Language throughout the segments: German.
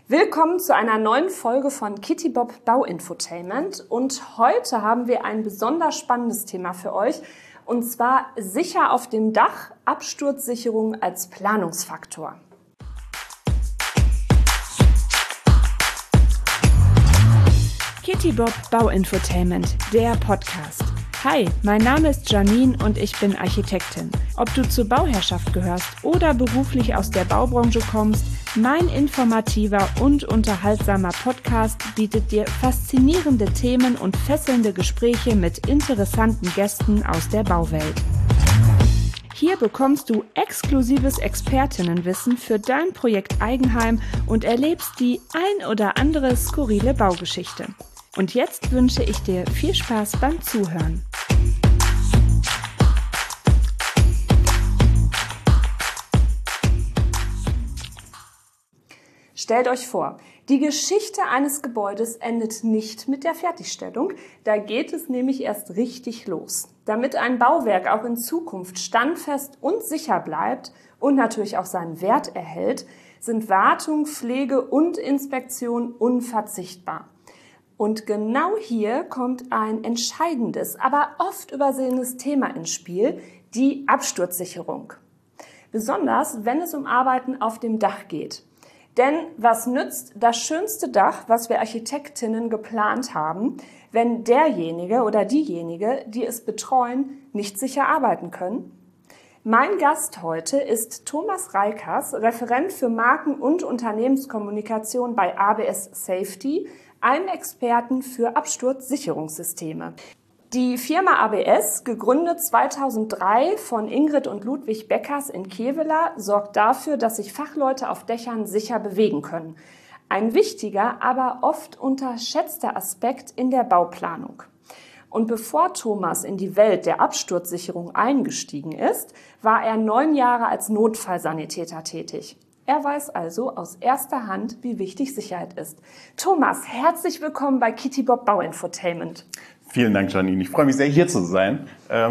Willkommen zu einer neuen Folge von Kitty Bob Bauinfotainment und heute haben wir ein besonders spannendes Thema für euch und zwar sicher auf dem Dach, Absturzsicherung als Planungsfaktor. Kitty Bob Bauinfotainment, der Podcast. Hi, mein Name ist Janine und ich bin Architektin. Ob du zur Bauherrschaft gehörst oder beruflich aus der Baubranche kommst, mein informativer und unterhaltsamer Podcast bietet dir faszinierende Themen und fesselnde Gespräche mit interessanten Gästen aus der Bauwelt. Hier bekommst du exklusives Expertinnenwissen für dein Projekt Eigenheim und erlebst die ein oder andere skurrile Baugeschichte. Und jetzt wünsche ich dir viel Spaß beim Zuhören. Stellt euch vor, die Geschichte eines Gebäudes endet nicht mit der Fertigstellung. Da geht es nämlich erst richtig los. Damit ein Bauwerk auch in Zukunft standfest und sicher bleibt und natürlich auch seinen Wert erhält, sind Wartung, Pflege und Inspektion unverzichtbar. Und genau hier kommt ein entscheidendes, aber oft übersehenes Thema ins Spiel, die Absturzsicherung. Besonders, wenn es um Arbeiten auf dem Dach geht. Denn was nützt das schönste Dach, was wir Architektinnen geplant haben, wenn derjenige oder diejenige, die es betreuen, nicht sicher arbeiten können? Mein Gast heute ist Thomas Reikers, Referent für Marken- und Unternehmenskommunikation bei ABS Safety, einem Experten für Absturzsicherungssysteme. Die Firma ABS, gegründet 2003 von Ingrid und Ludwig Beckers in Kevela, sorgt dafür, dass sich Fachleute auf Dächern sicher bewegen können. Ein wichtiger, aber oft unterschätzter Aspekt in der Bauplanung. Und bevor Thomas in die Welt der Absturzsicherung eingestiegen ist, war er 9 Jahre als Notfallsanitäter tätig. Er weiß also aus erster Hand, wie wichtig Sicherheit ist. Thomas, herzlich willkommen bei Kitty Bob Bauinfotainment. Vielen Dank, Janine. Ich freue mich sehr, hier zu sein.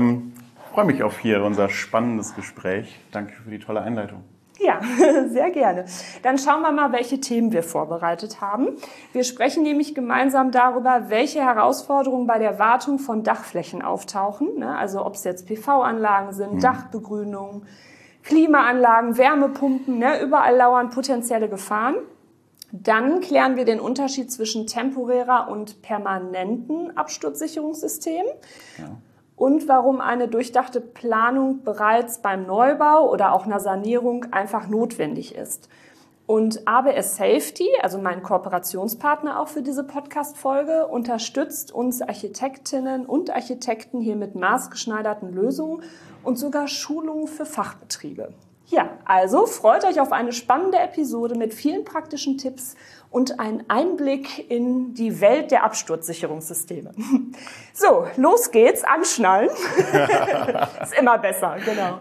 Freue mich auf hier unser spannendes Gespräch. Danke für die tolle Einleitung. Ja, sehr gerne. Dann schauen wir mal, welche Themen wir vorbereitet haben. Wir sprechen nämlich gemeinsam darüber, welche Herausforderungen bei der Wartung von Dachflächen auftauchen. Also ob es jetzt PV-Anlagen sind, Dachbegrünung, Klimaanlagen, Wärmepumpen, überall lauern potenzielle Gefahren. Dann klären wir den Unterschied zwischen temporärer und permanenten Absturzsicherungssystemen. Ja. Und warum eine durchdachte Planung bereits beim Neubau oder auch einer Sanierung einfach notwendig ist. Und ABS Safety, also mein Kooperationspartner auch für diese Podcast-Folge, unterstützt uns Architektinnen und Architekten hier mit maßgeschneiderten Lösungen und sogar Schulungen für Fachbetriebe. Ja, also freut euch auf eine spannende Episode mit vielen praktischen Tipps und einen Einblick in die Welt der Absturzsicherungssysteme. So, los geht's, anschnallen. Ist immer besser, genau.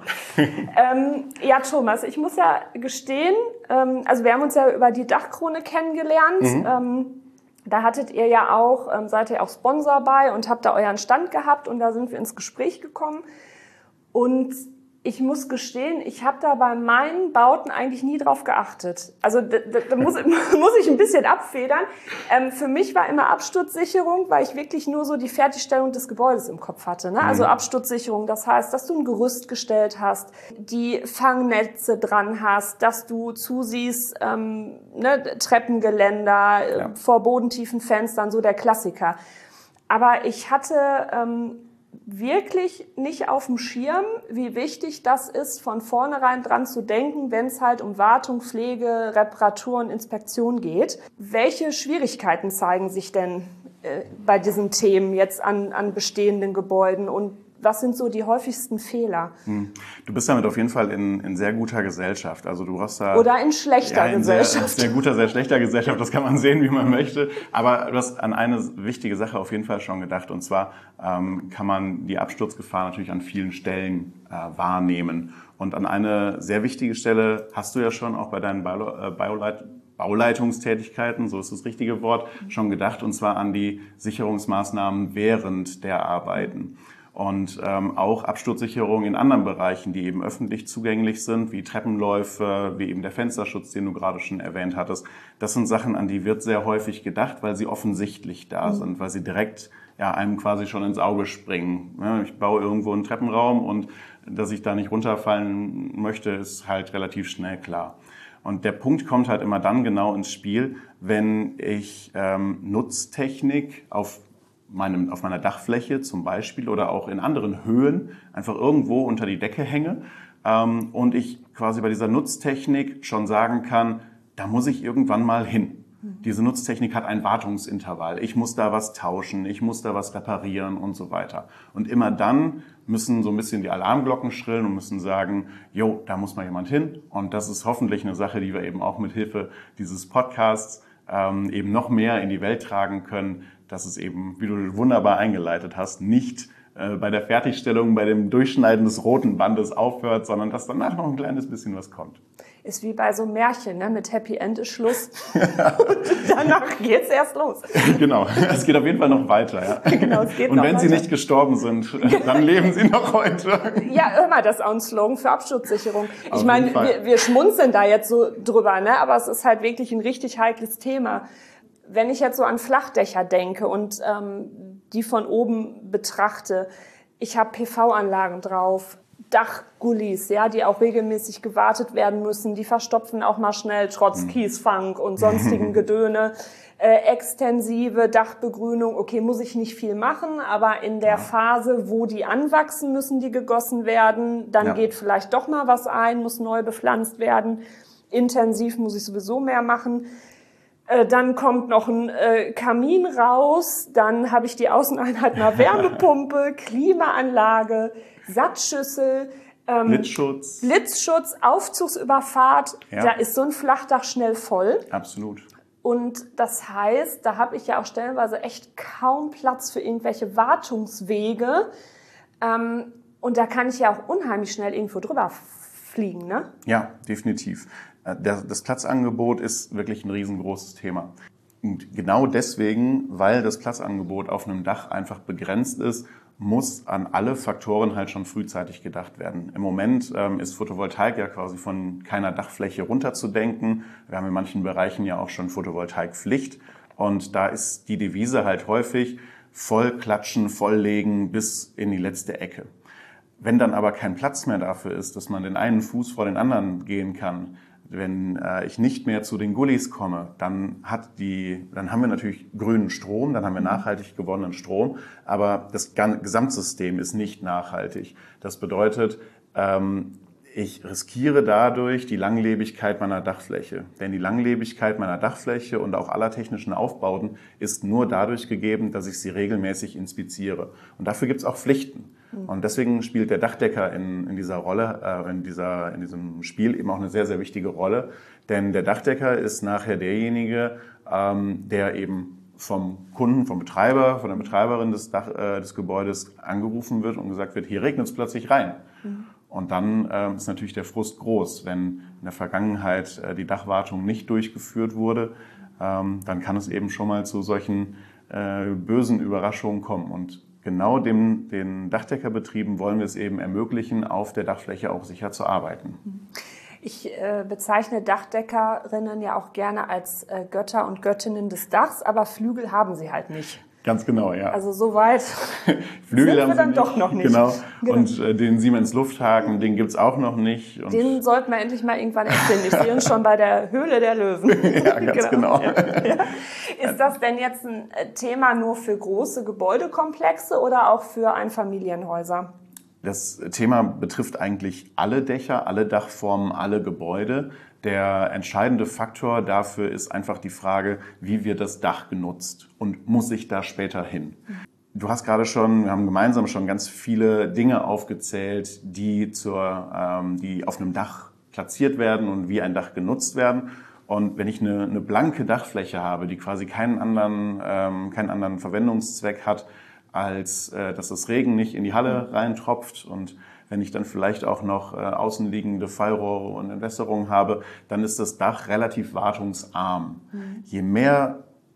Ja, Thomas, ich muss ja gestehen, also wir haben uns ja über die Dachkrone kennengelernt. Da hattet ihr ja auch, seid ihr auch Sponsor bei und habt da euren Stand gehabt und da sind wir ins Gespräch gekommen. Und ich muss gestehen, ich habe da bei meinen Bauten eigentlich nie drauf geachtet. Also da muss ich ein bisschen abfedern. Für mich war immer Absturzsicherung, weil ich wirklich nur so die Fertigstellung des Gebäudes im Kopf hatte. Ne? Also Absturzsicherung, das heißt, dass du ein Gerüst gestellt hast, die Fangnetze dran hast, dass du zusiehst, Treppengeländer, vor bodentiefen Fenstern, so der Klassiker. Aber ich hatte wirklich nicht auf dem Schirm, wie wichtig das ist, von vornherein dran zu denken, wenn es halt um Wartung, Pflege, Reparatur und Inspektion geht. Welche Schwierigkeiten zeigen sich denn bei diesen Themen jetzt an bestehenden Gebäuden und was sind so die häufigsten Fehler? Du bist damit auf jeden Fall in sehr guter Gesellschaft. Also du hast da oder in schlechter Gesellschaft. Sehr guter, sehr schlechter Gesellschaft. Das kann man sehen, wie man möchte. Aber du hast an eine wichtige Sache auf jeden Fall schon gedacht. Und zwar kann man die Absturzgefahr natürlich an vielen Stellen wahrnehmen. Und an eine sehr wichtige Stelle hast du ja schon auch bei deinen Bauleitungstätigkeiten, so ist das richtige Wort, schon gedacht. Und zwar an die Sicherungsmaßnahmen während der Arbeiten. Und auch Absturzsicherung in anderen Bereichen, die eben öffentlich zugänglich sind, wie Treppenläufe, wie eben der Fensterschutz, den du gerade schon erwähnt hattest. Das sind Sachen, an die wird sehr häufig gedacht, weil sie offensichtlich da sind, weil sie direkt einem quasi schon ins Auge springen. Ja, ich baue irgendwo einen Treppenraum und dass ich da nicht runterfallen möchte, ist halt relativ schnell klar. Und der Punkt kommt halt immer dann genau ins Spiel, wenn ich Nutztechnik auf meiner Dachfläche zum Beispiel oder auch in anderen Höhen einfach irgendwo unter die Decke hänge und ich quasi bei dieser Nutztechnik schon sagen kann, da muss ich irgendwann mal hin. Diese Nutztechnik hat ein Wartungsintervall. Ich muss da was tauschen, ich muss da was reparieren und so weiter. Und immer dann müssen so ein bisschen die Alarmglocken schrillen und müssen sagen, jo, da muss mal jemand hin. Und das ist hoffentlich eine Sache, die wir eben auch mit Hilfe dieses Podcasts eben noch mehr in die Welt tragen können, dass es eben, wie du wunderbar eingeleitet hast, nicht bei der Fertigstellung, bei dem Durchschneiden des roten Bandes aufhört, sondern dass danach noch ein kleines bisschen was kommt. Ist wie bei so einem Märchen, ne? Mit Happy End ist Schluss. Und danach geht's erst los. Genau, es geht auf jeden Fall noch weiter. Ja. Genau, es geht und noch wenn weiter. Sie nicht gestorben sind, dann leben Sie noch heute. Ja, immer, das ist auch ein Slogan für Absturzsicherung. Ich meine, wir schmunzeln da jetzt so drüber, ne? Aber es ist halt wirklich ein richtig heikles Thema. Wenn ich jetzt so an Flachdächer denke und die von oben betrachte, ich habe PV-Anlagen drauf, Dachgullis, ja, die auch regelmäßig gewartet werden müssen, die verstopfen auch mal schnell trotz Kiesfang und sonstigen Gedöne. Extensive Dachbegrünung, okay, muss ich nicht viel machen, aber in der Phase, wo die anwachsen, müssen die gegossen werden, dann geht vielleicht doch mal was ein, muss neu bepflanzt werden. Intensiv muss ich sowieso mehr machen. Dann kommt noch ein Kamin raus, dann habe ich die Außeneinheit einer Wärmepumpe, Klimaanlage, Satzschüssel, Blitzschutz, Aufzugsüberfahrt. Ja. Da ist so ein Flachdach schnell voll. Absolut. Und das heißt, da habe ich ja auch stellenweise echt kaum Platz für irgendwelche Wartungswege. Und da kann ich ja auch unheimlich schnell irgendwo drüber fliegen, ne? Ja, definitiv. Das Platzangebot ist wirklich ein riesengroßes Thema. Und genau deswegen, weil das Platzangebot auf einem Dach einfach begrenzt ist, muss an alle Faktoren halt schon frühzeitig gedacht werden. Im Moment ist Photovoltaik ja quasi von keiner Dachfläche runterzudenken. Wir haben in manchen Bereichen ja auch schon Photovoltaikpflicht. Und da ist die Devise halt häufig voll klatschen, volllegen bis in die letzte Ecke. Wenn dann aber kein Platz mehr dafür ist, dass man den einen Fuß vor den anderen gehen kann, wenn ich nicht mehr zu den Gullis komme, dann haben wir natürlich grünen Strom, dann haben wir nachhaltig gewonnenen Strom, aber das Gesamtsystem ist nicht nachhaltig. Das bedeutet, ich riskiere dadurch die Langlebigkeit meiner Dachfläche. Denn die Langlebigkeit meiner Dachfläche und auch aller technischen Aufbauten ist nur dadurch gegeben, dass ich sie regelmäßig inspiziere. Und dafür gibt es auch Pflichten. Und deswegen spielt der Dachdecker in dieser Rolle, in diesem Spiel eben auch eine sehr, sehr wichtige Rolle. Denn der Dachdecker ist nachher derjenige, der eben vom Kunden, vom Betreiber, von der Betreiberin des Gebäudes angerufen wird und gesagt wird, hier regnet es plötzlich rein. Und dann ist natürlich der Frust groß, wenn in der Vergangenheit die Dachwartung nicht durchgeführt wurde, dann kann es eben schon mal zu solchen bösen Überraschungen kommen. Und genau den Dachdeckerbetrieben wollen wir es eben ermöglichen, auf der Dachfläche auch sicher zu arbeiten. Ich bezeichne Dachdeckerinnen ja auch gerne als Götter und Göttinnen des Dachs, aber Flügel haben sie halt nicht. Ganz genau, ja. Also soweit Flügel sind haben wir dann nicht. Doch noch nicht. Genau. Und den Siemens Lufthaken, den gibt's auch noch nicht. Und den sollten wir endlich mal irgendwann erfinden. Ich sehe uns schon bei der Höhle der Löwen. Ja, ganz genau. Ja. Ist das denn jetzt ein Thema nur für große Gebäudekomplexe oder auch für Einfamilienhäuser? Das Thema betrifft eigentlich alle Dächer, alle Dachformen, alle Gebäude. Der entscheidende Faktor dafür ist einfach die Frage, wie wird das Dach genutzt und muss ich da später hin? Du hast gerade wir haben gemeinsam schon ganz viele Dinge aufgezählt, die auf einem Dach platziert werden und wie ein Dach genutzt werden. Und wenn ich eine blanke Dachfläche habe, die quasi keinen anderen Verwendungszweck hat, als dass das Regen nicht in die Halle reintropft und wenn ich dann vielleicht auch noch außenliegende Fallrohre und Entwässerung habe, dann ist das Dach relativ wartungsarm. Je mehr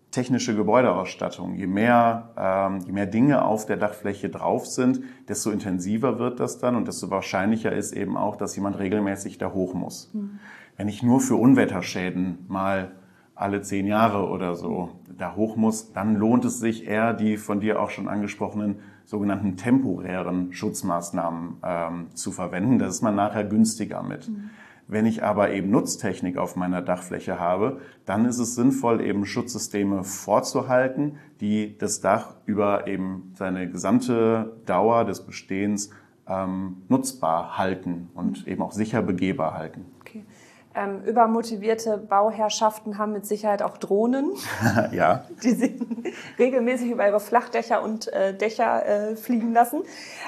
technische Gebäudeausstattung. Je mehr Dinge auf der Dachfläche drauf sind, desto intensiver wird das dann und desto wahrscheinlicher ist eben auch, dass jemand regelmäßig da hoch muss. Wenn ich nur für Unwetterschäden mal alle 10 Jahre oder so da hoch muss, dann lohnt es sich eher, die von dir auch schon angesprochenen sogenannten temporären Schutzmaßnahmen zu verwenden. Da ist man nachher günstiger mit. Wenn ich aber eben Nutztechnik auf meiner Dachfläche habe, dann ist es sinnvoll, eben Schutzsysteme vorzuhalten, die das Dach über eben seine gesamte Dauer des Bestehens nutzbar halten und eben auch sicher begehbar halten. Okay. Übermotivierte Bauherrschaften haben mit Sicherheit auch Drohnen, ja. Die sie regelmäßig über ihre Flachdächer und Dächer fliegen lassen.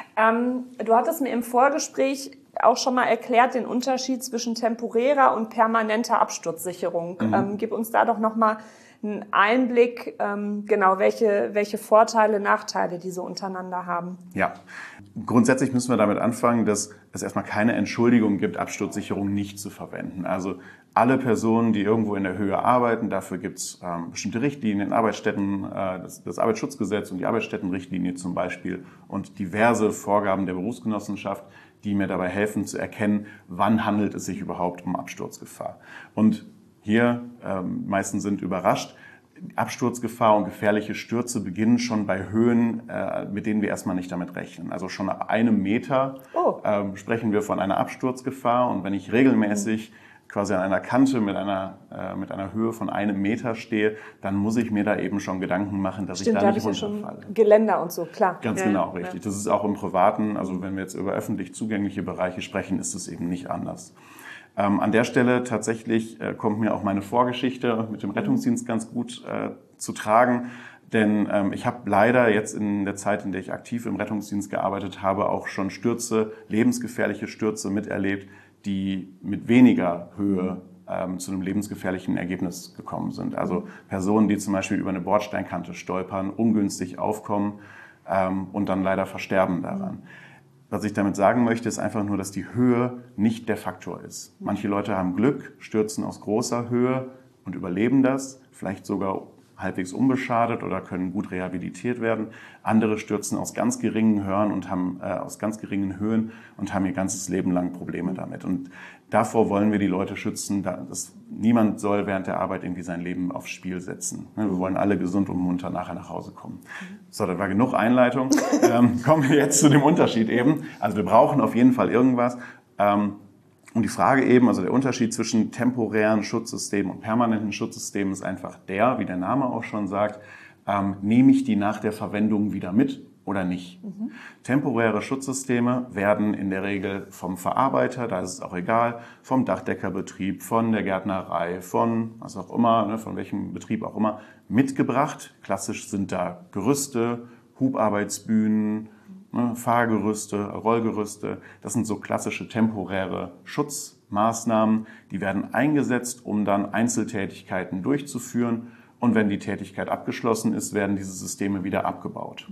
Du hattest mir im Vorgespräch auch schon mal erklärt den Unterschied zwischen temporärer und permanenter Absturzsicherung. Gib uns da doch noch mal einen Einblick, genau welche Vorteile, Nachteile diese untereinander haben. Ja, grundsätzlich müssen wir damit anfangen, dass es erstmal keine Entschuldigung gibt, Absturzsicherung nicht zu verwenden. Also alle Personen, die irgendwo in der Höhe arbeiten, dafür gibt es bestimmte Richtlinien, Arbeitsstätten, das Arbeitsschutzgesetz und die Arbeitsstättenrichtlinie zum Beispiel und diverse Vorgaben der Berufsgenossenschaft, die mir dabei helfen zu erkennen, wann handelt es sich überhaupt um Absturzgefahr. Und hier, meisten sind überrascht, Absturzgefahr und gefährliche Stürze beginnen schon bei Höhen, mit denen wir erstmal nicht damit rechnen. Also schon ab 1 Meter sprechen wir von einer Absturzgefahr. Und wenn ich regelmäßig quasi an einer Kante mit einer Höhe von 1 Meter stehe, dann muss ich mir da eben schon Gedanken machen, dass ich da nicht runterfalle. Ja schon Geländer und so, klar. Ganz genau, richtig. Das ist auch im Privaten, also wenn wir jetzt über öffentlich zugängliche Bereiche sprechen, ist es eben nicht anders. An der Stelle tatsächlich kommt mir auch meine Vorgeschichte mit dem Rettungsdienst ganz gut zu tragen. Denn ich habe leider jetzt in der Zeit, in der ich aktiv im Rettungsdienst gearbeitet habe, auch schon Stürze, lebensgefährliche Stürze miterlebt, die mit weniger Höhe zu einem lebensgefährlichen Ergebnis gekommen sind. Also Personen, die zum Beispiel über eine Bordsteinkante stolpern, ungünstig aufkommen und dann leider versterben daran. Was ich damit sagen möchte, ist einfach nur, dass die Höhe nicht der Faktor ist. Manche Leute haben Glück, stürzen aus großer Höhe und überleben das, vielleicht sogar halbwegs unbeschadet oder können gut rehabilitiert werden. Andere stürzen aus ganz geringen Höhen und haben ihr ganzes Leben lang Probleme damit. Und davor wollen wir die Leute schützen, dass niemand soll während der Arbeit irgendwie sein Leben aufs Spiel setzen. Wir wollen alle gesund und munter nachher nach Hause kommen. So, das war genug Einleitung. Kommen wir jetzt zu dem Unterschied eben. Also wir brauchen auf jeden Fall irgendwas. Und die Frage eben, also der Unterschied zwischen temporären Schutzsystemen und permanenten Schutzsystemen ist einfach der, wie der Name auch schon sagt, nehme ich die nach der Verwendung wieder mit oder nicht? Temporäre Schutzsysteme werden in der Regel vom Verarbeiter, da ist es auch egal, vom Dachdeckerbetrieb, von der Gärtnerei, von was auch immer, von welchem Betrieb auch immer, mitgebracht. Klassisch sind da Gerüste, Hubarbeitsbühnen, Fahrgerüste, Rollgerüste, das sind so klassische temporäre Schutzmaßnahmen, die werden eingesetzt, um dann Einzeltätigkeiten durchzuführen und wenn die Tätigkeit abgeschlossen ist, werden diese Systeme wieder abgebaut.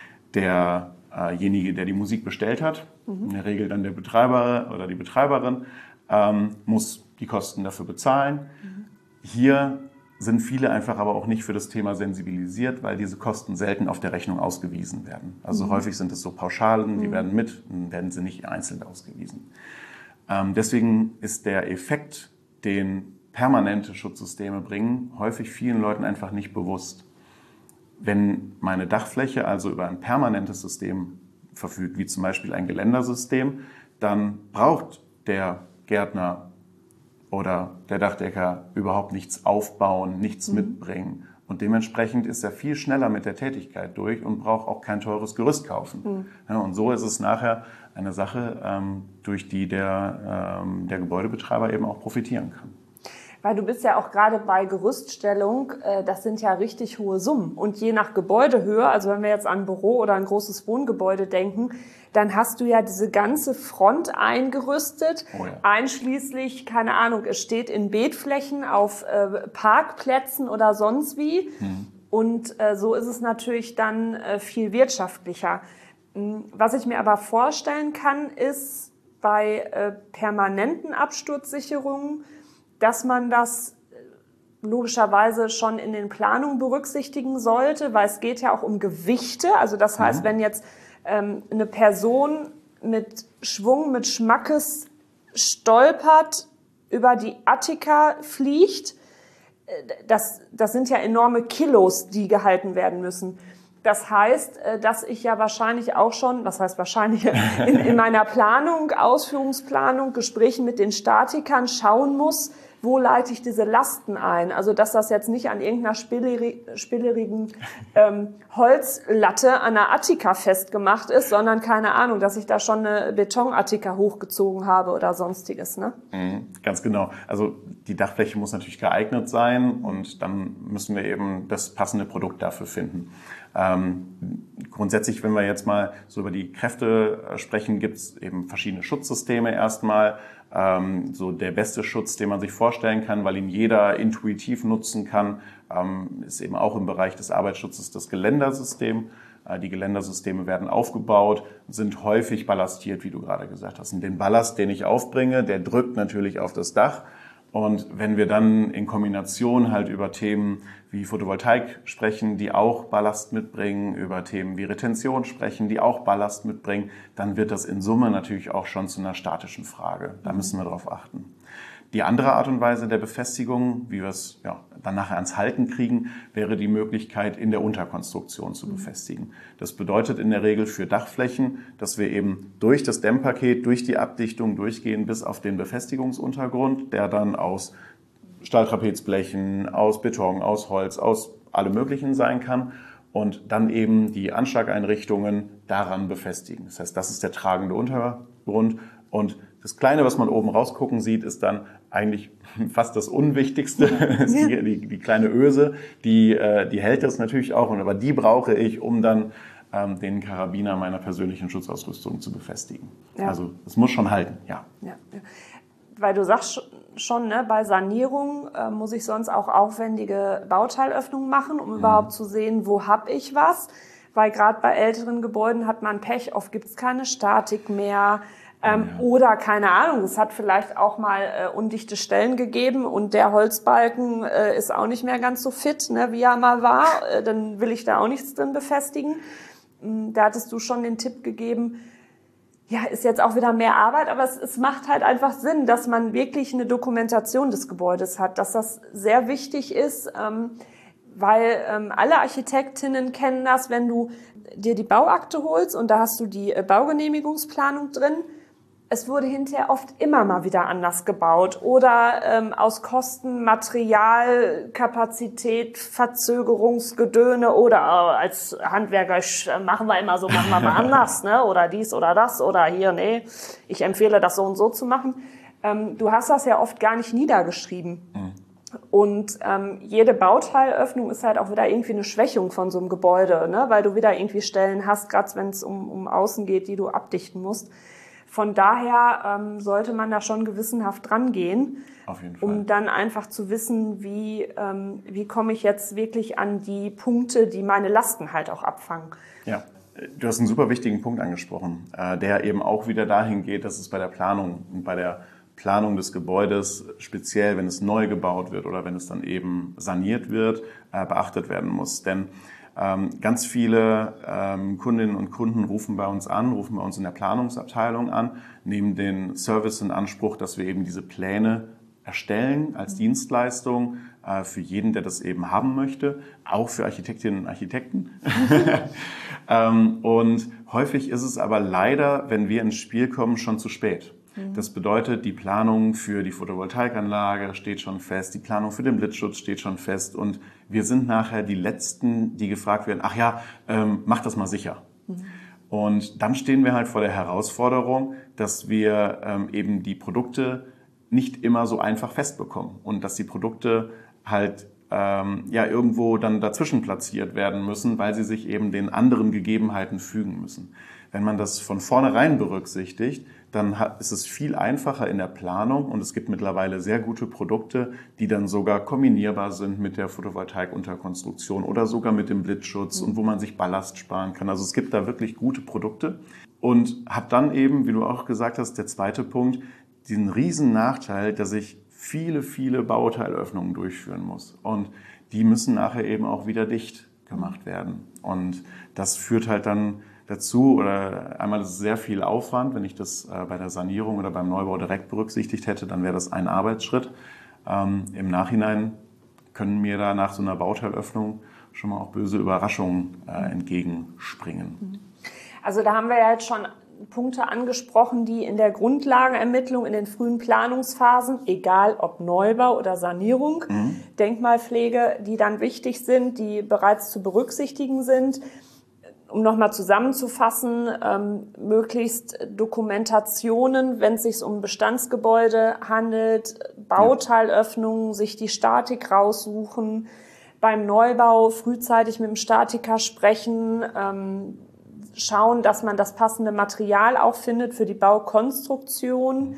Derjenige, der die Musik bestellt hat, in der Regel dann der Betreiber oder die Betreiberin, muss die Kosten dafür bezahlen. Hier sind viele einfach aber auch nicht für das Thema sensibilisiert, weil diese Kosten selten auf der Rechnung ausgewiesen werden. Also häufig sind es so Pauschalen, die werden werden sie nicht einzeln ausgewiesen. Deswegen ist der Effekt, den permanente Schutzsysteme bringen, häufig vielen Leuten einfach nicht bewusst. Wenn meine Dachfläche also über ein permanentes System verfügt, wie zum Beispiel ein Geländersystem, dann braucht der Gärtner oder der Dachdecker überhaupt nichts aufbauen, nichts mitbringen. Und dementsprechend ist er viel schneller mit der Tätigkeit durch und braucht auch kein teures Gerüst kaufen. Ja, und so ist es nachher eine Sache, durch die der Gebäudebetreiber eben auch profitieren kann. Weil du bist ja auch gerade bei Gerüststellung, das sind ja richtig hohe Summen. Und je nach Gebäudehöhe, also wenn wir jetzt an ein Büro oder ein großes Wohngebäude denken, dann hast du ja diese ganze Front eingerüstet, einschließlich, keine Ahnung, es steht in Beetflächen auf Parkplätzen oder sonst wie. Und so ist es natürlich dann viel wirtschaftlicher. Was ich mir aber vorstellen kann, ist bei permanenten Absturzsicherungen, dass man das logischerweise schon in den Planungen berücksichtigen sollte, weil es geht ja auch um Gewichte. Also das heißt, wenn jetzt eine Person mit Schwung, mit Schmackes stolpert, über die Attika fliegt, das sind ja enorme Kilos, die gehalten werden müssen. Das heißt, dass ich ja wahrscheinlich auch schon, was heißt wahrscheinlich, in meiner Planung, Ausführungsplanung, Gesprächen mit den Statikern schauen muss, wo leite ich diese Lasten ein? Also, dass das jetzt nicht an irgendeiner spillerigen Holzlatte an der Attika festgemacht ist, sondern, keine Ahnung, dass ich da schon eine Beton-Attika hochgezogen habe oder sonstiges, ne? Ganz genau. Also, die Dachfläche muss natürlich geeignet sein und dann müssen wir eben das passende Produkt dafür finden. Grundsätzlich, wenn wir jetzt mal so über die Kräfte sprechen, gibt es eben verschiedene Schutzsysteme erstmal. So der beste Schutz, den man sich vorstellen kann, weil ihn jeder intuitiv nutzen kann, ist eben auch im Bereich des Arbeitsschutzes das Geländersystem. Die Geländersysteme werden aufgebaut, sind häufig ballastiert, wie du gerade gesagt hast. Und den Ballast, den ich aufbringe, der drückt natürlich auf das Dach. Und wenn wir dann in Kombination halt über Themen wie Photovoltaik sprechen, die auch Ballast mitbringen, über Themen wie Retention sprechen, die auch Ballast mitbringen, dann wird das in Summe natürlich auch schon zu einer statischen Frage. Da müssen wir drauf achten. Die andere Art und Weise der Befestigung, wie wir es dann nachher ans Halten kriegen, wäre die Möglichkeit, in der Unterkonstruktion zu befestigen. Das bedeutet in der Regel für Dachflächen, dass wir eben durch das Dämmpaket, durch die Abdichtung durchgehen bis auf den Befestigungsuntergrund, der dann aus Stahltrapezblechen, aus Beton, aus Holz, aus allem Möglichen sein kann und dann eben die Anschlageinrichtungen daran befestigen. Das heißt, das ist der tragende Untergrund und das Kleine, was man oben rausgucken sieht, ist dann eigentlich fast das Unwichtigste. Die kleine Öse, die hält das natürlich auch, aber die brauche ich, um dann den Karabiner meiner persönlichen Schutzausrüstung zu befestigen. Ja. Also es muss schon halten, ja. Weil du sagst schon, ne, bei Sanierung muss ich sonst auch aufwendige Bauteilöffnungen machen, um überhaupt zu sehen, wo habe ich was. Weil gerade bei älteren Gebäuden hat man Pech, oft gibt es keine Statik mehr. Oder, keine Ahnung, es hat vielleicht auch mal undichte Stellen gegeben und der Holzbalken ist auch nicht mehr ganz so fit, ne, wie er mal war. Dann will ich da auch nichts drin befestigen. Da hattest du schon den Tipp gegeben, ja, ist jetzt auch wieder mehr Arbeit, aber es macht halt einfach Sinn, dass man wirklich eine Dokumentation des Gebäudes hat, dass das sehr wichtig ist, weil alle Architektinnen kennen das, wenn du dir die Bauakte holst und da hast du die Baugenehmigungsplanung drin. Es wurde hinterher oft immer mal wieder anders gebaut oder aus Kosten, Material, Kapazität, Verzögerungsgedöne oder als Handwerker machen wir immer so, machen wir mal anders, ne? Oder dies oder das oder hier, nee, ich empfehle das so und so zu machen. Du hast das ja oft gar nicht niedergeschrieben. Und jede Bauteilöffnung ist halt auch wieder irgendwie eine Schwächung von so einem Gebäude, ne? Weil du wieder irgendwie Stellen hast, gerade wenn es um Außen geht, die du abdichten musst. Von daher sollte man da schon gewissenhaft rangehen, auf jeden Fall, um dann einfach zu wissen, wie komme ich jetzt wirklich an die Punkte, die meine Lasten halt auch abfangen. Ja, du hast einen super wichtigen Punkt angesprochen, der eben auch wieder dahin geht, dass es bei der Planung und bei der Planung des Gebäudes, speziell wenn es neu gebaut wird oder wenn es dann eben saniert wird, beachtet werden muss. Denn ganz viele Kundinnen und Kunden rufen bei uns in der Planungsabteilung an, nehmen den Service in Anspruch, dass wir eben diese Pläne erstellen als Dienstleistung für jeden, der das eben haben möchte, auch für Architektinnen und Architekten. Und häufig ist es aber leider, wenn wir ins Spiel kommen, schon zu spät. Das bedeutet, die Planung für die Photovoltaikanlage steht schon fest, die Planung für den Blitzschutz steht schon fest und wir sind nachher die Letzten, die gefragt werden, ach ja, mach das mal sicher. Und dann stehen wir halt vor der Herausforderung, dass wir eben die Produkte nicht immer so einfach festbekommen und dass die Produkte halt irgendwo dann dazwischen platziert werden müssen, weil sie sich eben den anderen Gegebenheiten fügen müssen. Wenn man das von vornherein berücksichtigt, dann ist es viel einfacher in der Planung und es gibt mittlerweile sehr gute Produkte, die dann sogar kombinierbar sind mit der Photovoltaikunterkonstruktion oder sogar mit dem Blitzschutz und wo man sich Ballast sparen kann. Also es gibt da wirklich gute Produkte und hat dann eben, wie du auch gesagt hast, der zweite Punkt, diesen riesen Nachteil, dass ich viele, viele Bauteilöffnungen durchführen muss. Und die müssen nachher eben auch wieder dicht gemacht werden. Und das führt halt dann dazu, oder einmal ist es sehr viel Aufwand, wenn ich das bei der Sanierung oder beim Neubau direkt berücksichtigt hätte, dann wäre das ein Arbeitsschritt. Im Nachhinein können mir da nach so einer Bauteilöffnung schon mal auch böse Überraschungen entgegenspringen. Also da haben wir ja jetzt schon Punkte angesprochen, die in der Grundlagenermittlung, in den frühen Planungsphasen, egal ob Neubau oder Sanierung, Denkmalpflege, die dann wichtig sind, die bereits zu berücksichtigen sind. Um nochmal zusammenzufassen, möglichst Dokumentationen, wenn es sich um Bestandsgebäude handelt, Bauteilöffnungen, sich die Statik raussuchen, beim Neubau frühzeitig mit dem Statiker sprechen, schauen, dass man das passende Material auch findet für die Baukonstruktion,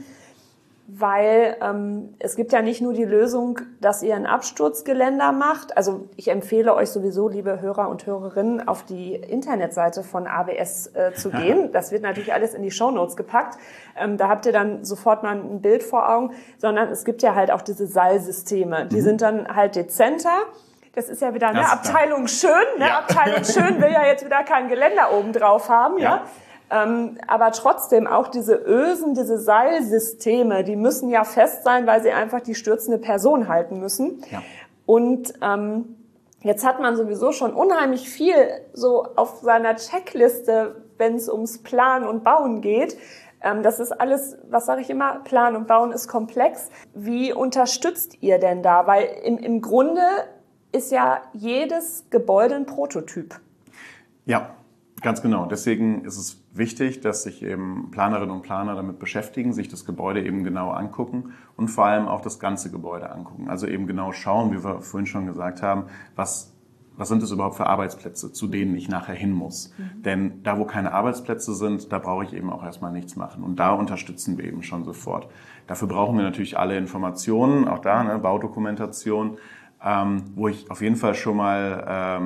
weil es gibt ja nicht nur die Lösung, dass ihr ein Absturzgeländer macht. Also ich empfehle euch sowieso, liebe Hörer und Hörerinnen, auf die Internetseite von AWS zu gehen. Das wird natürlich alles in die Shownotes gepackt. Da habt ihr dann sofort mal ein Bild vor Augen. Sondern es gibt ja halt auch diese Seilsysteme. Die sind dann halt dezenter. Das ist ja wieder eine Abteilung schön. Ne? Ja. Abteilung schön will ja jetzt wieder kein Geländer oben drauf haben. Ja. Aber trotzdem auch diese Ösen, diese Seilsysteme, die müssen ja fest sein, weil sie einfach die stürzende Person halten müssen. Ja. Und jetzt hat man sowieso schon unheimlich viel so auf seiner Checkliste, wenn es ums Planen und Bauen geht. Das ist alles, was sage ich immer, Planen und Bauen ist komplex. Wie unterstützt ihr denn da? Weil im Grunde ist ja jedes Gebäude ein Prototyp. Ja, ganz genau. Deswegen ist es wichtig, dass sich eben Planerinnen und Planer damit beschäftigen, sich das Gebäude eben genau angucken und vor allem auch das ganze Gebäude angucken. Also eben genau schauen, wie wir vorhin schon gesagt haben, was sind das überhaupt für Arbeitsplätze, zu denen ich nachher hin muss. Denn da, wo keine Arbeitsplätze sind, da brauche ich eben auch erstmal nichts machen. Und da unterstützen wir eben schon sofort. Dafür brauchen wir natürlich alle Informationen, auch da, ne, Baudokumentation, wo ich auf jeden Fall schon mal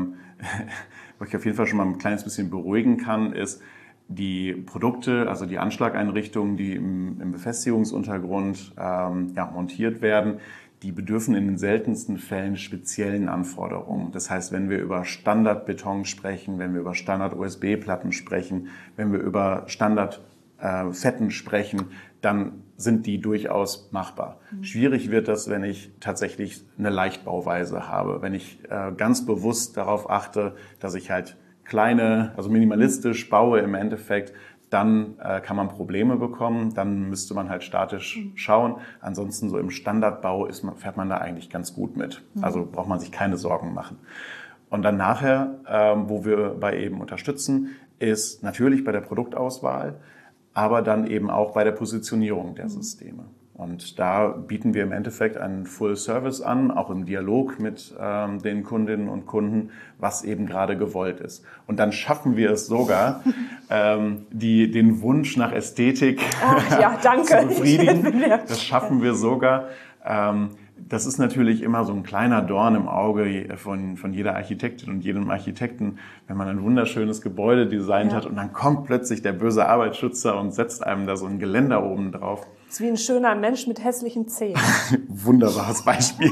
ein kleines bisschen beruhigen kann, ist die Produkte, also die Anschlageinrichtungen, die im Befestigungsuntergrund montiert werden, die bedürfen in den seltensten Fällen speziellen Anforderungen. Das heißt, wenn wir über Standardbeton sprechen, wenn wir über Standard-USB-Platten sprechen, wenn wir über Standardfetten sprechen, dann sind die durchaus machbar. Schwierig wird das, wenn ich tatsächlich eine Leichtbauweise habe, wenn ich ganz bewusst darauf achte, dass ich halt also minimalistisch baue im Endeffekt, dann kann man Probleme bekommen, dann müsste man halt statisch schauen. Ansonsten so im Standardbau fährt man da eigentlich ganz gut mit. Also braucht man sich keine Sorgen machen. Und dann nachher, wo wir bei eben unterstützen, ist natürlich bei der Produktauswahl, aber dann eben auch bei der Positionierung der Systeme. Und da bieten wir im Endeffekt einen Full Service an, auch im Dialog mit den Kundinnen und Kunden, was eben gerade gewollt ist. Und dann schaffen wir es sogar, den Wunsch nach Ästhetik zu befriedigen. Das schaffen wir sogar. Das ist natürlich immer so ein kleiner Dorn im Auge von jeder Architektin und jedem Architekten, wenn man ein wunderschönes Gebäude designt hat und dann kommt plötzlich der böse Arbeitsschützer und setzt einem da so ein Geländer oben drauf. Das ist wie ein schöner Mensch mit hässlichen Zähnen. Wunderbares Beispiel.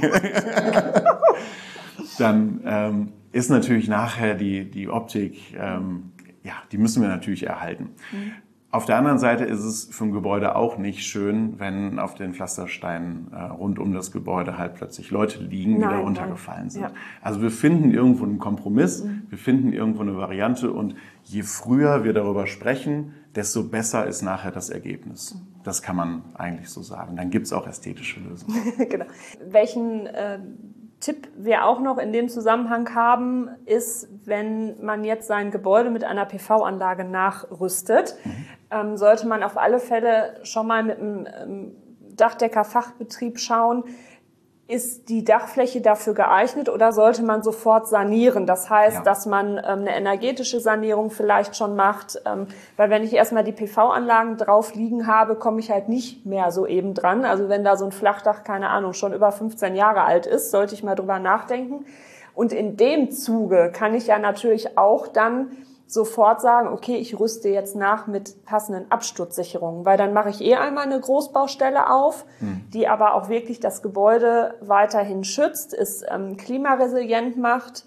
Dann ist natürlich nachher die Optik, die müssen wir natürlich erhalten. Auf der anderen Seite ist es für ein Gebäude auch nicht schön, wenn auf den Pflastersteinen rund um das Gebäude halt plötzlich Leute liegen, die da runtergefallen sind. Ja. Also wir finden irgendwo einen Kompromiss, wir finden irgendwo eine Variante und je früher wir darüber sprechen, desto besser ist nachher das Ergebnis. Das kann man eigentlich so sagen. Dann gibt es auch ästhetische Lösungen. Genau. Welchen Tipp wir auch noch in dem Zusammenhang haben, ist, wenn man jetzt sein Gebäude mit einer PV-Anlage nachrüstet, sollte man auf alle Fälle schon mal mit einem Dachdeckerfachbetrieb schauen, ist die Dachfläche dafür geeignet oder sollte man sofort sanieren? Das heißt, dass man eine energetische Sanierung vielleicht schon macht, weil wenn ich erstmal die PV-Anlagen drauf liegen habe, komme ich halt nicht mehr so eben dran. Also wenn da so ein Flachdach, keine Ahnung, schon über 15 Jahre alt ist, sollte ich mal drüber nachdenken. Und in dem Zuge kann ich ja natürlich auch dann sofort sagen, okay, ich rüste jetzt nach mit passenden Absturzsicherungen, weil dann mache ich einmal eine Großbaustelle auf, die aber auch wirklich das Gebäude weiterhin schützt, es klimaresilient macht,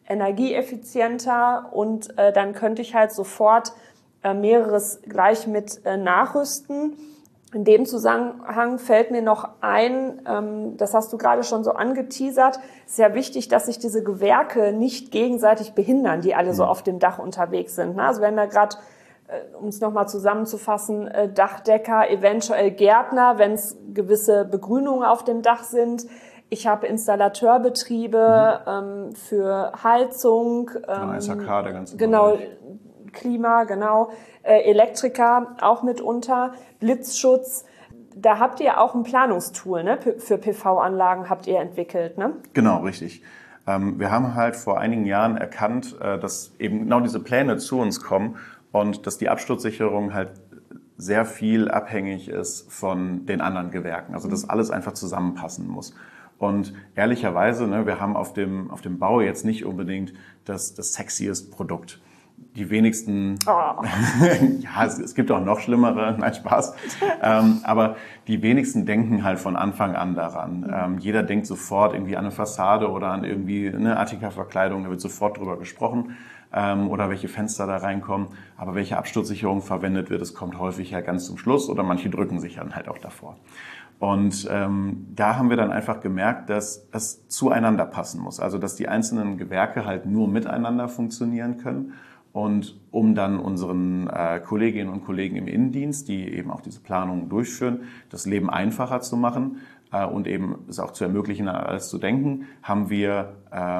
energieeffizienter und dann könnte ich halt sofort mehreres gleich mit nachrüsten. In dem Zusammenhang fällt mir noch ein, das hast du gerade schon so angeteasert, es ist ja wichtig, dass sich diese Gewerke nicht gegenseitig behindern, die alle so auf dem Dach unterwegs sind. Also wir haben ja gerade, um es nochmal zusammenzufassen, Dachdecker, eventuell Gärtner, wenn es gewisse Begrünungen auf dem Dach sind. Ich habe Installateurbetriebe für Heizung. SHK, der ganze Bereich. Klima, Elektriker auch mitunter, Blitzschutz. Da habt ihr auch ein Planungstool, ne? Für PV-Anlagen habt ihr entwickelt, ne? Genau, richtig. Wir haben halt vor einigen Jahren erkannt, dass eben genau diese Pläne zu uns kommen und dass die Absturzsicherung halt sehr viel abhängig ist von den anderen Gewerken. Also dass alles einfach zusammenpassen muss. Und ehrlicherweise, ne, wir haben auf dem Bau jetzt nicht unbedingt das sexiest Produkt. Die wenigsten, ja, es gibt auch noch schlimmere, nein, Spaß, aber die wenigsten denken halt von Anfang an daran. Jeder denkt sofort irgendwie an eine Fassade oder an irgendwie eine Attika-Verkleidung, da wird sofort drüber gesprochen, oder welche Fenster da reinkommen, aber welche Absturzsicherung verwendet wird, das kommt häufig ja ganz zum Schluss oder manche drücken sich dann halt auch davor. Und da haben wir dann einfach gemerkt, dass es zueinander passen muss, also dass die einzelnen Gewerke halt nur miteinander funktionieren können. Und um dann unseren Kolleginnen und Kollegen im Innendienst, die eben auch diese Planungen durchführen, das Leben einfacher zu machen und eben es auch zu ermöglichen, alles zu denken, haben wir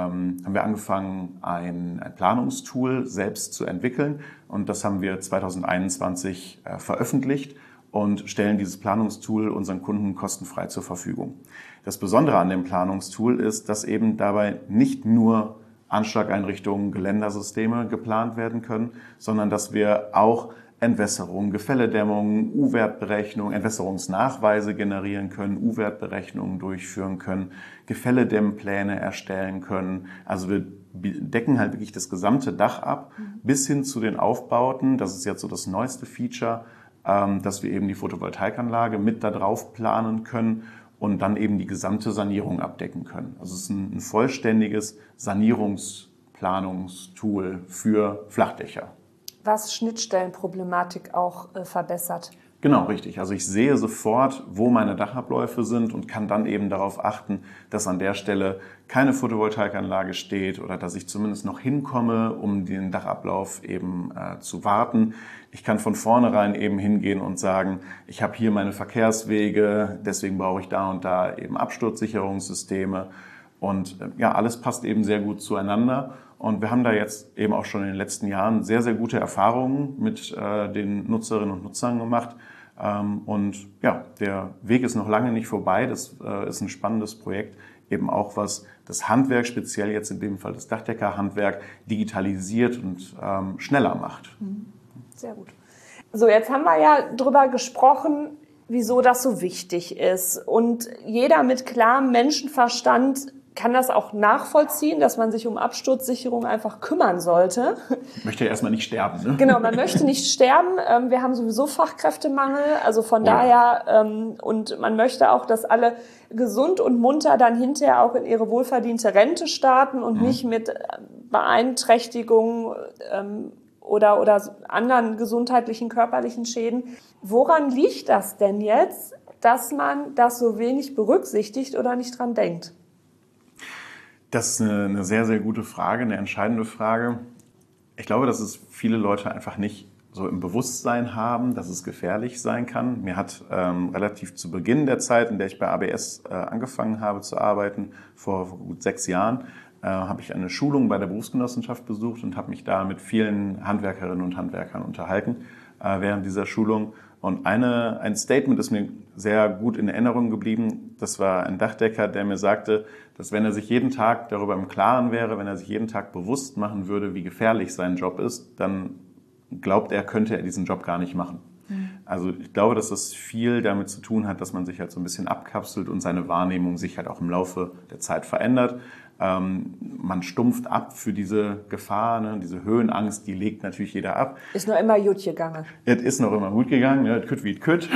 angefangen, ein Planungstool selbst zu entwickeln. Und das haben wir 2021 veröffentlicht und stellen dieses Planungstool unseren Kunden kostenfrei zur Verfügung. Das Besondere an dem Planungstool ist, dass eben dabei nicht nur Anschlageinrichtungen, Geländersysteme geplant werden können, sondern dass wir auch Entwässerung, Gefälledämmung, U-Wertberechnung, Entwässerungsnachweise generieren können, U-Wertberechnungen durchführen können, Gefälledämmpläne erstellen können. Also wir decken halt wirklich das gesamte Dach ab, bis hin zu den Aufbauten. Das ist jetzt so das neueste Feature, dass wir eben die Photovoltaikanlage mit da drauf planen können und dann eben die gesamte Sanierung abdecken können. Also es ist ein vollständiges Sanierungsplanungstool für Flachdächer. Was Schnittstellenproblematik auch verbessert. Genau, richtig. Also ich sehe sofort, wo meine Dachabläufe sind und kann dann eben darauf achten, dass an der Stelle keine Photovoltaikanlage steht oder dass ich zumindest noch hinkomme, um den Dachablauf eben zu warten. Ich kann von vornherein eben hingehen und sagen, ich habe hier meine Verkehrswege, deswegen brauche ich da und da eben Absturzsicherungssysteme. Und ja, alles passt eben sehr gut zueinander. Und wir haben da jetzt eben auch schon in den letzten Jahren sehr, sehr gute Erfahrungen mit den Nutzerinnen und Nutzern gemacht. Und ja, der Weg ist noch lange nicht vorbei. Das ist ein spannendes Projekt, eben auch was das Handwerk, speziell jetzt in dem Fall das Dachdeckerhandwerk, digitalisiert und schneller macht. Sehr gut. So, jetzt haben wir ja drüber gesprochen, wieso das so wichtig ist. Und jeder mit klarem Menschenverstand kann das auch nachvollziehen, dass man sich um Absturzsicherung einfach kümmern sollte. Ich möchte ja erstmal nicht sterben, ne? Genau, man möchte nicht sterben. Wir haben sowieso Fachkräftemangel, also von daher, und man möchte auch, dass alle gesund und munter dann hinterher auch in ihre wohlverdiente Rente starten und nicht mit Beeinträchtigungen oder anderen gesundheitlichen, körperlichen Schäden. Woran liegt das denn jetzt, dass man das so wenig berücksichtigt oder nicht dran denkt? Das ist eine sehr, sehr gute Frage, eine entscheidende Frage. Ich glaube, dass es viele Leute einfach nicht so im Bewusstsein haben, dass es gefährlich sein kann. Mir hat relativ zu Beginn der Zeit, in der ich bei ABS angefangen habe zu arbeiten, vor gut 6 Jahren, habe ich eine Schulung bei der Berufsgenossenschaft besucht und habe mich da mit vielen Handwerkerinnen und Handwerkern unterhalten während dieser Schulung. Und ein Statement ist mir sehr gut in Erinnerung geblieben. Das war ein Dachdecker, der mir sagte, dass wenn er sich jeden Tag darüber im Klaren wäre, wenn er sich jeden Tag bewusst machen würde, wie gefährlich sein Job ist, dann glaubt er, könnte er diesen Job gar nicht machen. Also ich glaube, dass das viel damit zu tun hat, dass man sich halt so ein bisschen abkapselt und seine Wahrnehmung sich halt auch im Laufe der Zeit verändert. man stumpft ab für diese Gefahr, ne? Diese Höhenangst, die legt natürlich jeder ab. Ist noch immer gut gegangen. Es ist noch immer gut gegangen, ja, kütt wie es kütt.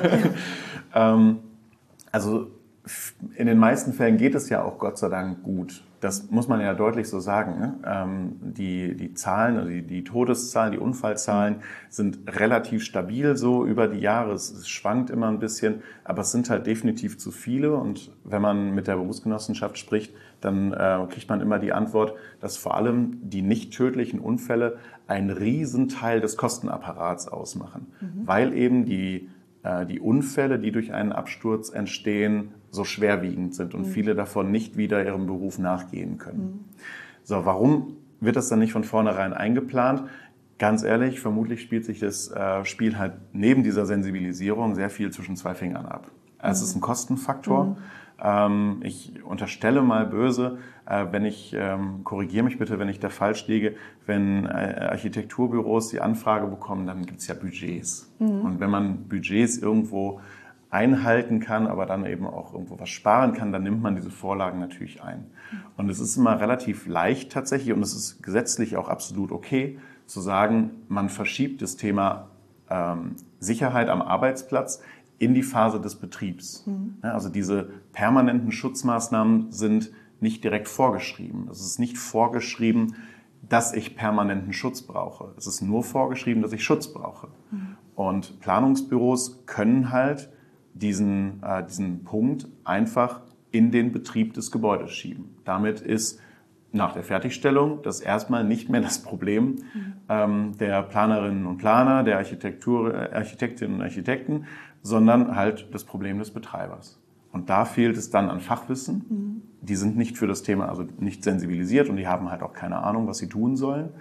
Also in den meisten Fällen geht es ja auch Gott sei Dank gut. Das muss man ja deutlich so sagen. Ne? Die Zahlen, also die Todeszahlen, die Unfallzahlen sind relativ stabil so über die Jahre. Es schwankt immer ein bisschen, aber es sind halt definitiv zu viele. Und wenn man mit der Berufsgenossenschaft spricht, dann kriegt man immer die Antwort, dass vor allem die nicht tödlichen Unfälle einen Riesenteil des Kostenapparats ausmachen, weil eben die Unfälle, die durch einen Absturz entstehen, so schwerwiegend sind und viele davon nicht wieder ihrem Beruf nachgehen können. So, warum wird das dann nicht von vornherein eingeplant? Ganz ehrlich, vermutlich spielt sich das Spiel halt neben dieser Sensibilisierung sehr viel zwischen zwei Fingern ab. Es ist ein Kostenfaktor. Ich unterstelle mal böse, korrigiere mich bitte, wenn ich da falsch liege, wenn Architekturbüros die Anfrage bekommen, dann gibt es ja Budgets. Und wenn man Budgets irgendwo einhalten kann, aber dann eben auch irgendwo was sparen kann, dann nimmt man diese Vorlagen natürlich ein. Und es ist immer relativ leicht tatsächlich, und es ist gesetzlich auch absolut okay, zu sagen, man verschiebt das Thema Sicherheit am Arbeitsplatz in die Phase des Betriebs. Ja, also diese permanenten Schutzmaßnahmen sind nicht direkt vorgeschrieben. Es ist nicht vorgeschrieben, dass ich permanenten Schutz brauche. Es ist nur vorgeschrieben, dass ich Schutz brauche. Und Planungsbüros können halt diesen Punkt einfach in den Betrieb des Gebäudes schieben. Damit ist nach der Fertigstellung das erstmal nicht mehr das Problem der Planerinnen und Planer, der Architektinnen und Architekten, sondern halt das Problem des Betreibers. Und da fehlt es dann an Fachwissen. Die sind nicht für das Thema, also nicht sensibilisiert, und die haben halt auch keine Ahnung, was sie tun sollen.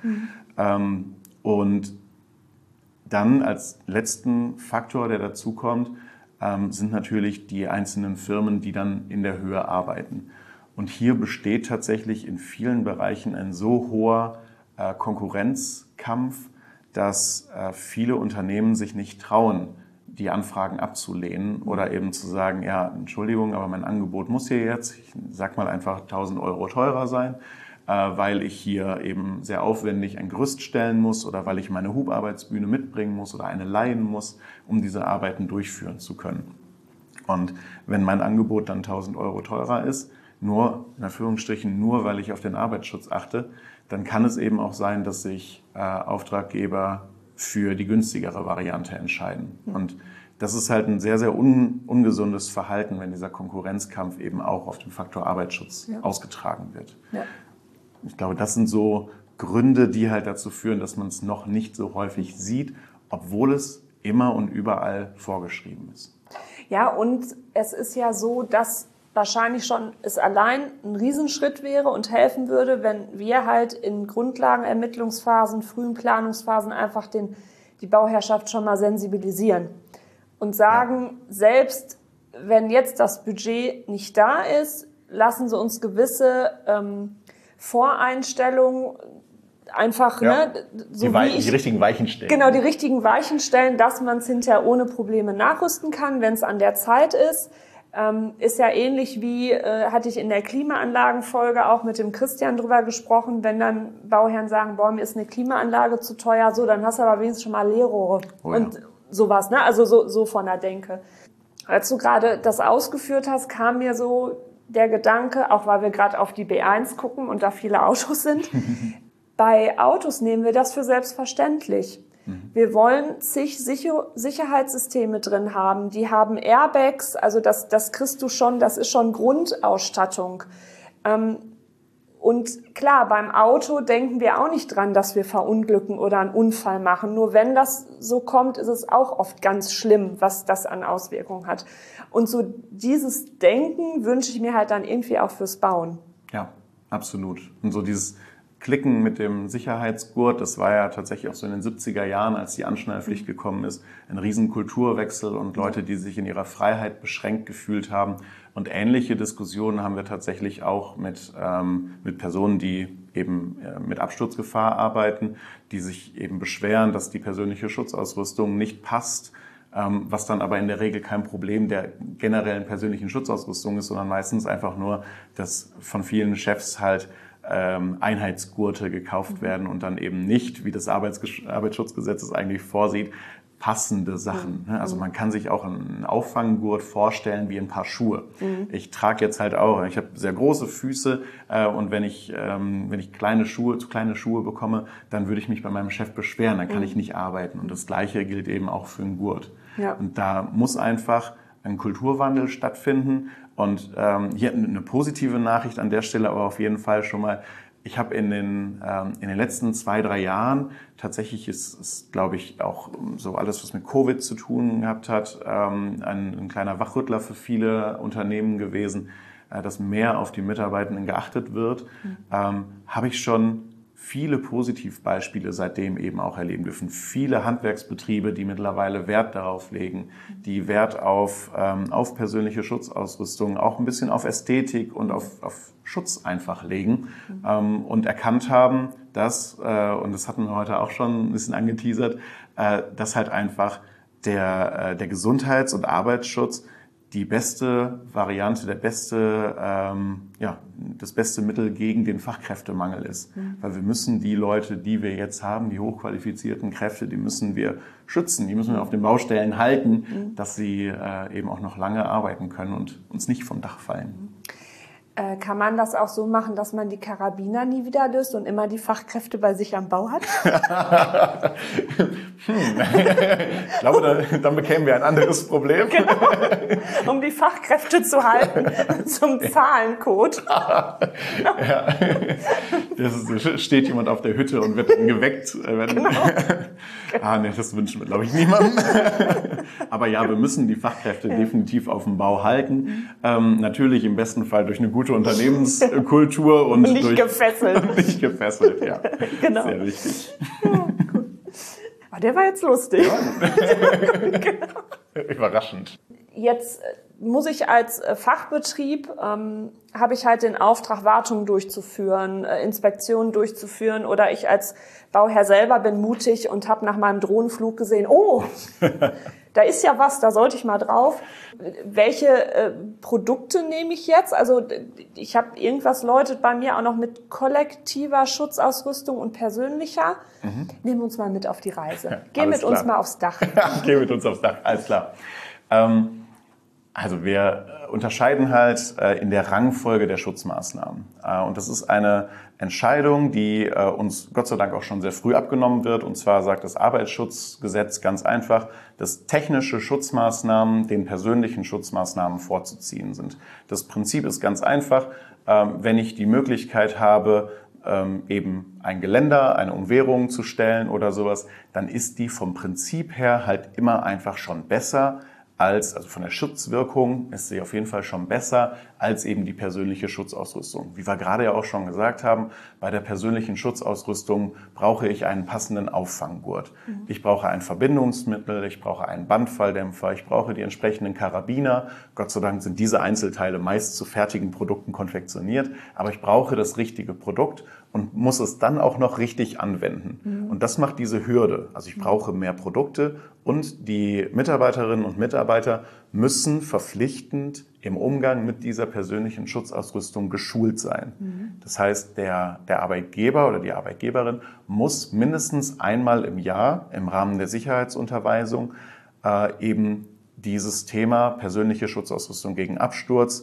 Und dann als letzten Faktor, der dazukommt, sind natürlich die einzelnen Firmen, die dann in der Höhe arbeiten. Und hier besteht tatsächlich in vielen Bereichen ein so hoher Konkurrenzkampf, dass viele Unternehmen sich nicht trauen, die Anfragen abzulehnen oder eben zu sagen, ja, Entschuldigung, aber mein Angebot muss hier jetzt, ich sag mal einfach 1.000 Euro teurer sein, weil ich hier eben sehr aufwendig ein Gerüst stellen muss oder weil ich meine Hubarbeitsbühne mitbringen muss oder eine leihen muss, um diese Arbeiten durchführen zu können. Und wenn mein Angebot dann 1.000 Euro teurer ist, nur, in Anführungsstrichen, nur weil ich auf den Arbeitsschutz achte, dann kann es eben auch sein, dass sich Auftraggeber für die günstigere Variante entscheiden. Und das ist halt ein sehr, sehr ungesundes Verhalten, wenn dieser Konkurrenzkampf eben auch auf den Faktor Arbeitsschutz ausgetragen wird. Ja. Ich glaube, das sind so Gründe, die halt dazu führen, dass man es noch nicht so häufig sieht, obwohl es immer und überall vorgeschrieben ist. Ja, und es ist ja so, dass wahrscheinlich schon es allein ein Riesenschritt wäre und helfen würde, wenn wir halt in Grundlagenermittlungsphasen, frühen Planungsphasen einfach die Bauherrschaft schon mal sensibilisieren und sagen, selbst wenn jetzt das Budget nicht da ist, lassen Sie uns gewisse Voreinstellungen einfach, die richtigen Weichen stellen. Genau, die richtigen Weichen stellen, dass man es hinterher ohne Probleme nachrüsten kann, wenn es an der Zeit ist. Ist ja ähnlich wie, hatte ich in der Klimaanlagenfolge auch mit dem Christian drüber gesprochen, wenn dann Bauherren sagen, boah, mir ist eine Klimaanlage zu teuer, so, dann hast du aber wenigstens schon mal Leerrohre und sowas, ne? Also so von der Denke. Als du gerade das ausgeführt hast, kam mir so der Gedanke, auch weil wir gerade auf die B1 gucken und da viele Autos sind, bei Autos nehmen wir das für selbstverständlich. Wir wollen zig Sicherheitssysteme drin haben. Die haben Airbags, also das kriegst du schon, das ist schon Grundausstattung. Und klar, beim Auto denken wir auch nicht dran, dass wir verunglücken oder einen Unfall machen. Nur wenn das so kommt, ist es auch oft ganz schlimm, was das an Auswirkungen hat. Und so dieses Denken wünsche ich mir halt dann irgendwie auch fürs Bauen. Ja, absolut. Und so dieses Klicken mit dem Sicherheitsgurt, das war ja tatsächlich auch so in den 70er Jahren, als die Anschnallpflicht gekommen ist, ein riesen Kulturwechsel und Leute, die sich in ihrer Freiheit beschränkt gefühlt haben. Und ähnliche Diskussionen haben wir tatsächlich auch mit Personen, die eben mit Absturzgefahr arbeiten, die sich eben beschweren, dass die persönliche Schutzausrüstung nicht passt, was dann aber in der Regel kein Problem der generellen persönlichen Schutzausrüstung ist, sondern meistens einfach nur, dass von vielen Chefs halt Einheitsgurte gekauft werden und dann eben nicht, wie das Arbeitsschutzgesetz es eigentlich vorsieht, passende Sachen. Also man kann sich auch einen Auffanggurt vorstellen wie ein paar Schuhe. Ich trage jetzt halt auch, ich habe sehr große Füße und wenn ich kleine Schuhe bekomme, dann würde ich mich bei meinem Chef beschweren, dann kann ich nicht arbeiten. Und das Gleiche gilt eben auch für einen Gurt. Ja. Und da muss einfach ein Kulturwandel stattfinden. Und hier eine positive Nachricht an der Stelle, aber auf jeden Fall schon mal, ich habe in den letzten 2-3 Jahren, tatsächlich ist glaube ich, auch so alles, was mit Covid zu tun gehabt hat, ein kleiner Wachrüttler für viele Unternehmen gewesen, dass mehr auf die Mitarbeitenden geachtet wird, habe ich schon viele Positivbeispiele seitdem eben auch erleben dürfen. Viele Handwerksbetriebe, die mittlerweile Wert darauf legen, die Wert auf persönliche Schutzausrüstung, auch ein bisschen auf Ästhetik und auf Schutz einfach legen und erkannt haben, dass, und das hatten wir heute auch schon ein bisschen angeteasert, dass halt einfach der Gesundheits- und Arbeitsschutz die beste Variante, das beste Mittel gegen den Fachkräftemangel ist. Weil wir müssen die Leute, die wir jetzt haben, die hochqualifizierten Kräfte, die müssen wir schützen, die müssen wir auf den Baustellen halten, dass sie eben auch noch lange arbeiten können und uns nicht vom Dach fallen. Kann man das auch so machen, dass man die Karabiner nie wieder löst und immer die Fachkräfte bei sich am Bau hat? Ich glaube, dann bekämen wir ein anderes Problem. Genau. Um die Fachkräfte zu halten zum Zahlencode. Ja. Das steht jemand auf der Hütte und wird dann geweckt. Genau. Nee, das wünschen wir, glaube ich, niemandem. Aber ja, wir müssen die Fachkräfte definitiv auf dem Bau halten. Natürlich im besten Fall durch eine gute Unternehmenskultur und nicht gefesselt. Und nicht gefesselt, ja. Genau. Sehr wichtig. Ja, cool. Aber der war jetzt lustig. Ja. Genau. Überraschend. Jetzt muss ich als Fachbetrieb, habe ich halt den Auftrag, Wartungen durchzuführen, Inspektionen durchzuführen, oder ich als Bauherr selber bin mutig und habe nach meinem Drohnenflug gesehen, oh, da ist ja was, da sollte ich mal drauf. Welche Produkte nehme ich jetzt? Also ich habe irgendwas läutet bei mir auch noch mit kollektiver Schutzausrüstung und persönlicher. Nehmen wir uns mal mit auf die Reise. Geh mit uns mal aufs Dach. Geh mit uns aufs Dach, alles klar. Also wir unterscheiden halt in der Rangfolge der Schutzmaßnahmen. Und das ist eine Entscheidung, die uns Gott sei Dank auch schon sehr früh abgenommen wird. Und zwar sagt das Arbeitsschutzgesetz ganz einfach, dass technische Schutzmaßnahmen den persönlichen Schutzmaßnahmen vorzuziehen sind. Das Prinzip ist ganz einfach. Wenn ich die Möglichkeit habe, eben ein Geländer, eine Umwehrung zu stellen oder sowas, dann ist die vom Prinzip her halt immer einfach schon besser also von der Schutzwirkung ist sie auf jeden Fall schon besser als eben die persönliche Schutzausrüstung. Wie wir gerade ja auch schon gesagt haben, bei der persönlichen Schutzausrüstung brauche ich einen passenden Auffanggurt. Ich brauche ein Verbindungsmittel, ich brauche einen Bandfalldämpfer, ich brauche die entsprechenden Karabiner. Gott sei Dank sind diese Einzelteile meist zu fertigen Produkten konfektioniert, aber ich brauche das richtige Produkt und muss es dann auch noch richtig anwenden. Und das macht diese Hürde. Also ich brauche mehr Produkte und die Mitarbeiterinnen und Mitarbeiter müssen verpflichtend im Umgang mit dieser persönlichen Schutzausrüstung geschult sein. Das heißt, der Arbeitgeber oder die Arbeitgeberin muss mindestens einmal im Jahr im Rahmen der Sicherheitsunterweisung eben dieses Thema persönliche Schutzausrüstung gegen Absturz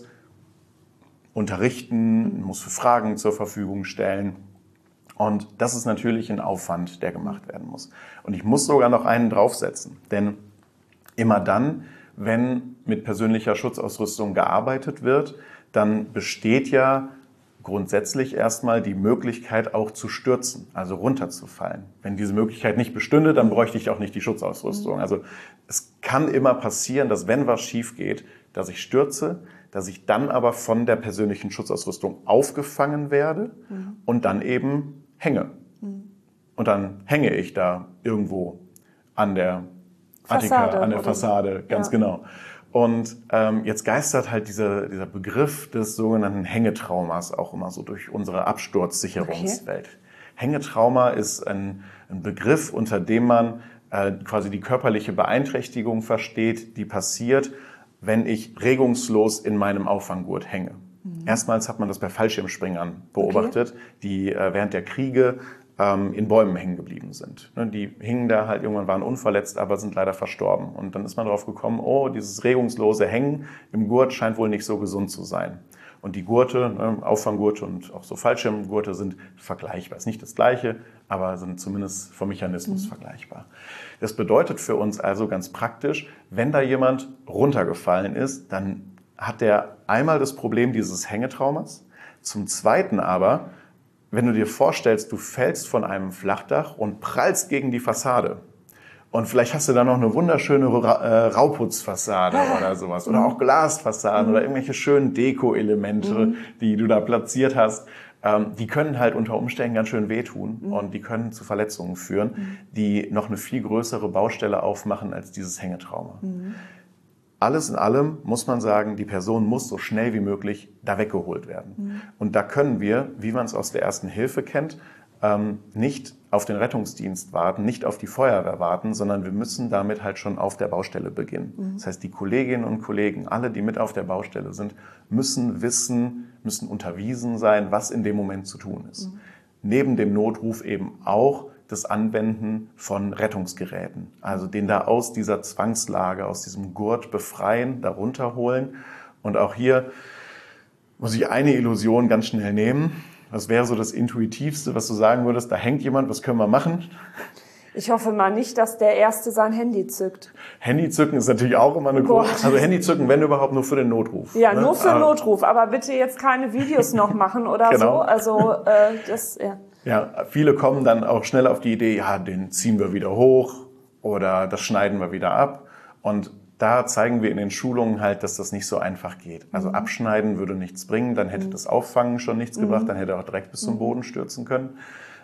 unterrichten, muss für Fragen zur Verfügung stellen. Und das ist natürlich ein Aufwand, der gemacht werden muss. Und ich muss sogar noch einen draufsetzen. Denn immer dann, wenn mit persönlicher Schutzausrüstung gearbeitet wird, dann besteht ja grundsätzlich erstmal die Möglichkeit auch zu stürzen, also runterzufallen. Wenn diese Möglichkeit nicht bestünde, dann bräuchte ich auch nicht die Schutzausrüstung. Also es kann immer passieren, dass wenn was schief geht, dass ich stürze, dass ich dann aber von der persönlichen Schutzausrüstung aufgefangen werde und dann eben hänge. Und dann hänge ich da irgendwo an der Attika, an der Fassade, ganz genau. Und jetzt geistert halt dieser Begriff des sogenannten Hängetraumas auch immer so durch unsere Absturzsicherungswelt. Okay. Hängetrauma ist ein Begriff, unter dem man quasi die körperliche Beeinträchtigung versteht, die passiert, wenn ich regungslos in meinem Auffanggurt hänge. Erstmals hat man das bei Fallschirmspringern beobachtet, die während der Kriege in Bäumen hängen geblieben sind. Die hingen da halt, irgendwann waren unverletzt, aber sind leider verstorben. Und dann ist man drauf gekommen, dieses regungslose Hängen im Gurt scheint wohl nicht so gesund zu sein. Und die Gurte, Auffanggurte und auch so Fallschirmgurte sind vergleichbar. Ist nicht das Gleiche, aber sind zumindest vom Mechanismus vergleichbar. Das bedeutet für uns also ganz praktisch, wenn da jemand runtergefallen ist, dann hat der einmal das Problem dieses Hängetraumas. Zum Zweiten aber, wenn du dir vorstellst, du fällst von einem Flachdach und prallst gegen die Fassade. Und vielleicht hast du da noch eine wunderschöne Rauputzfassade oder sowas. Oder auch Glasfassaden oder irgendwelche schönen Deko-Elemente, die du da platziert hast. Die können halt unter Umständen ganz schön wehtun und die können zu Verletzungen führen, die noch eine viel größere Baustelle aufmachen als dieses Hängetrauma. Alles in allem muss man sagen, die Person muss so schnell wie möglich da weggeholt werden. Und da können wir, wie man es aus der Ersten Hilfe kennt, nicht auf den Rettungsdienst warten, nicht auf die Feuerwehr warten, sondern wir müssen damit halt schon auf der Baustelle beginnen. Das heißt, die Kolleginnen und Kollegen, alle, die mit auf der Baustelle sind, müssen wissen, müssen unterwiesen sein, was in dem Moment zu tun ist. Neben dem Notruf eben auch das Anwenden von Rettungsgeräten. Also den da aus dieser Zwangslage, aus diesem Gurt befreien, da runterholen. Und auch hier muss ich eine Illusion ganz schnell nehmen. Was wäre so das Intuitivste, was du sagen würdest? Da hängt jemand, was können wir machen? Ich hoffe mal nicht, dass der Erste sein Handy zückt. Handy zücken ist natürlich auch immer eine große. Also Handy zücken, wenn überhaupt, nur für den Notruf. Ja, nur für den Notruf. Aber bitte jetzt keine Videos noch machen oder so. Also Ja, viele kommen dann auch schnell auf die Idee, ja, den ziehen wir wieder hoch oder das schneiden wir wieder ab. Und da zeigen wir in den Schulungen halt, dass das nicht so einfach geht. Also abschneiden würde nichts bringen, dann hätte das Auffangen schon nichts gebracht, dann hätte er auch direkt bis zum Boden stürzen können.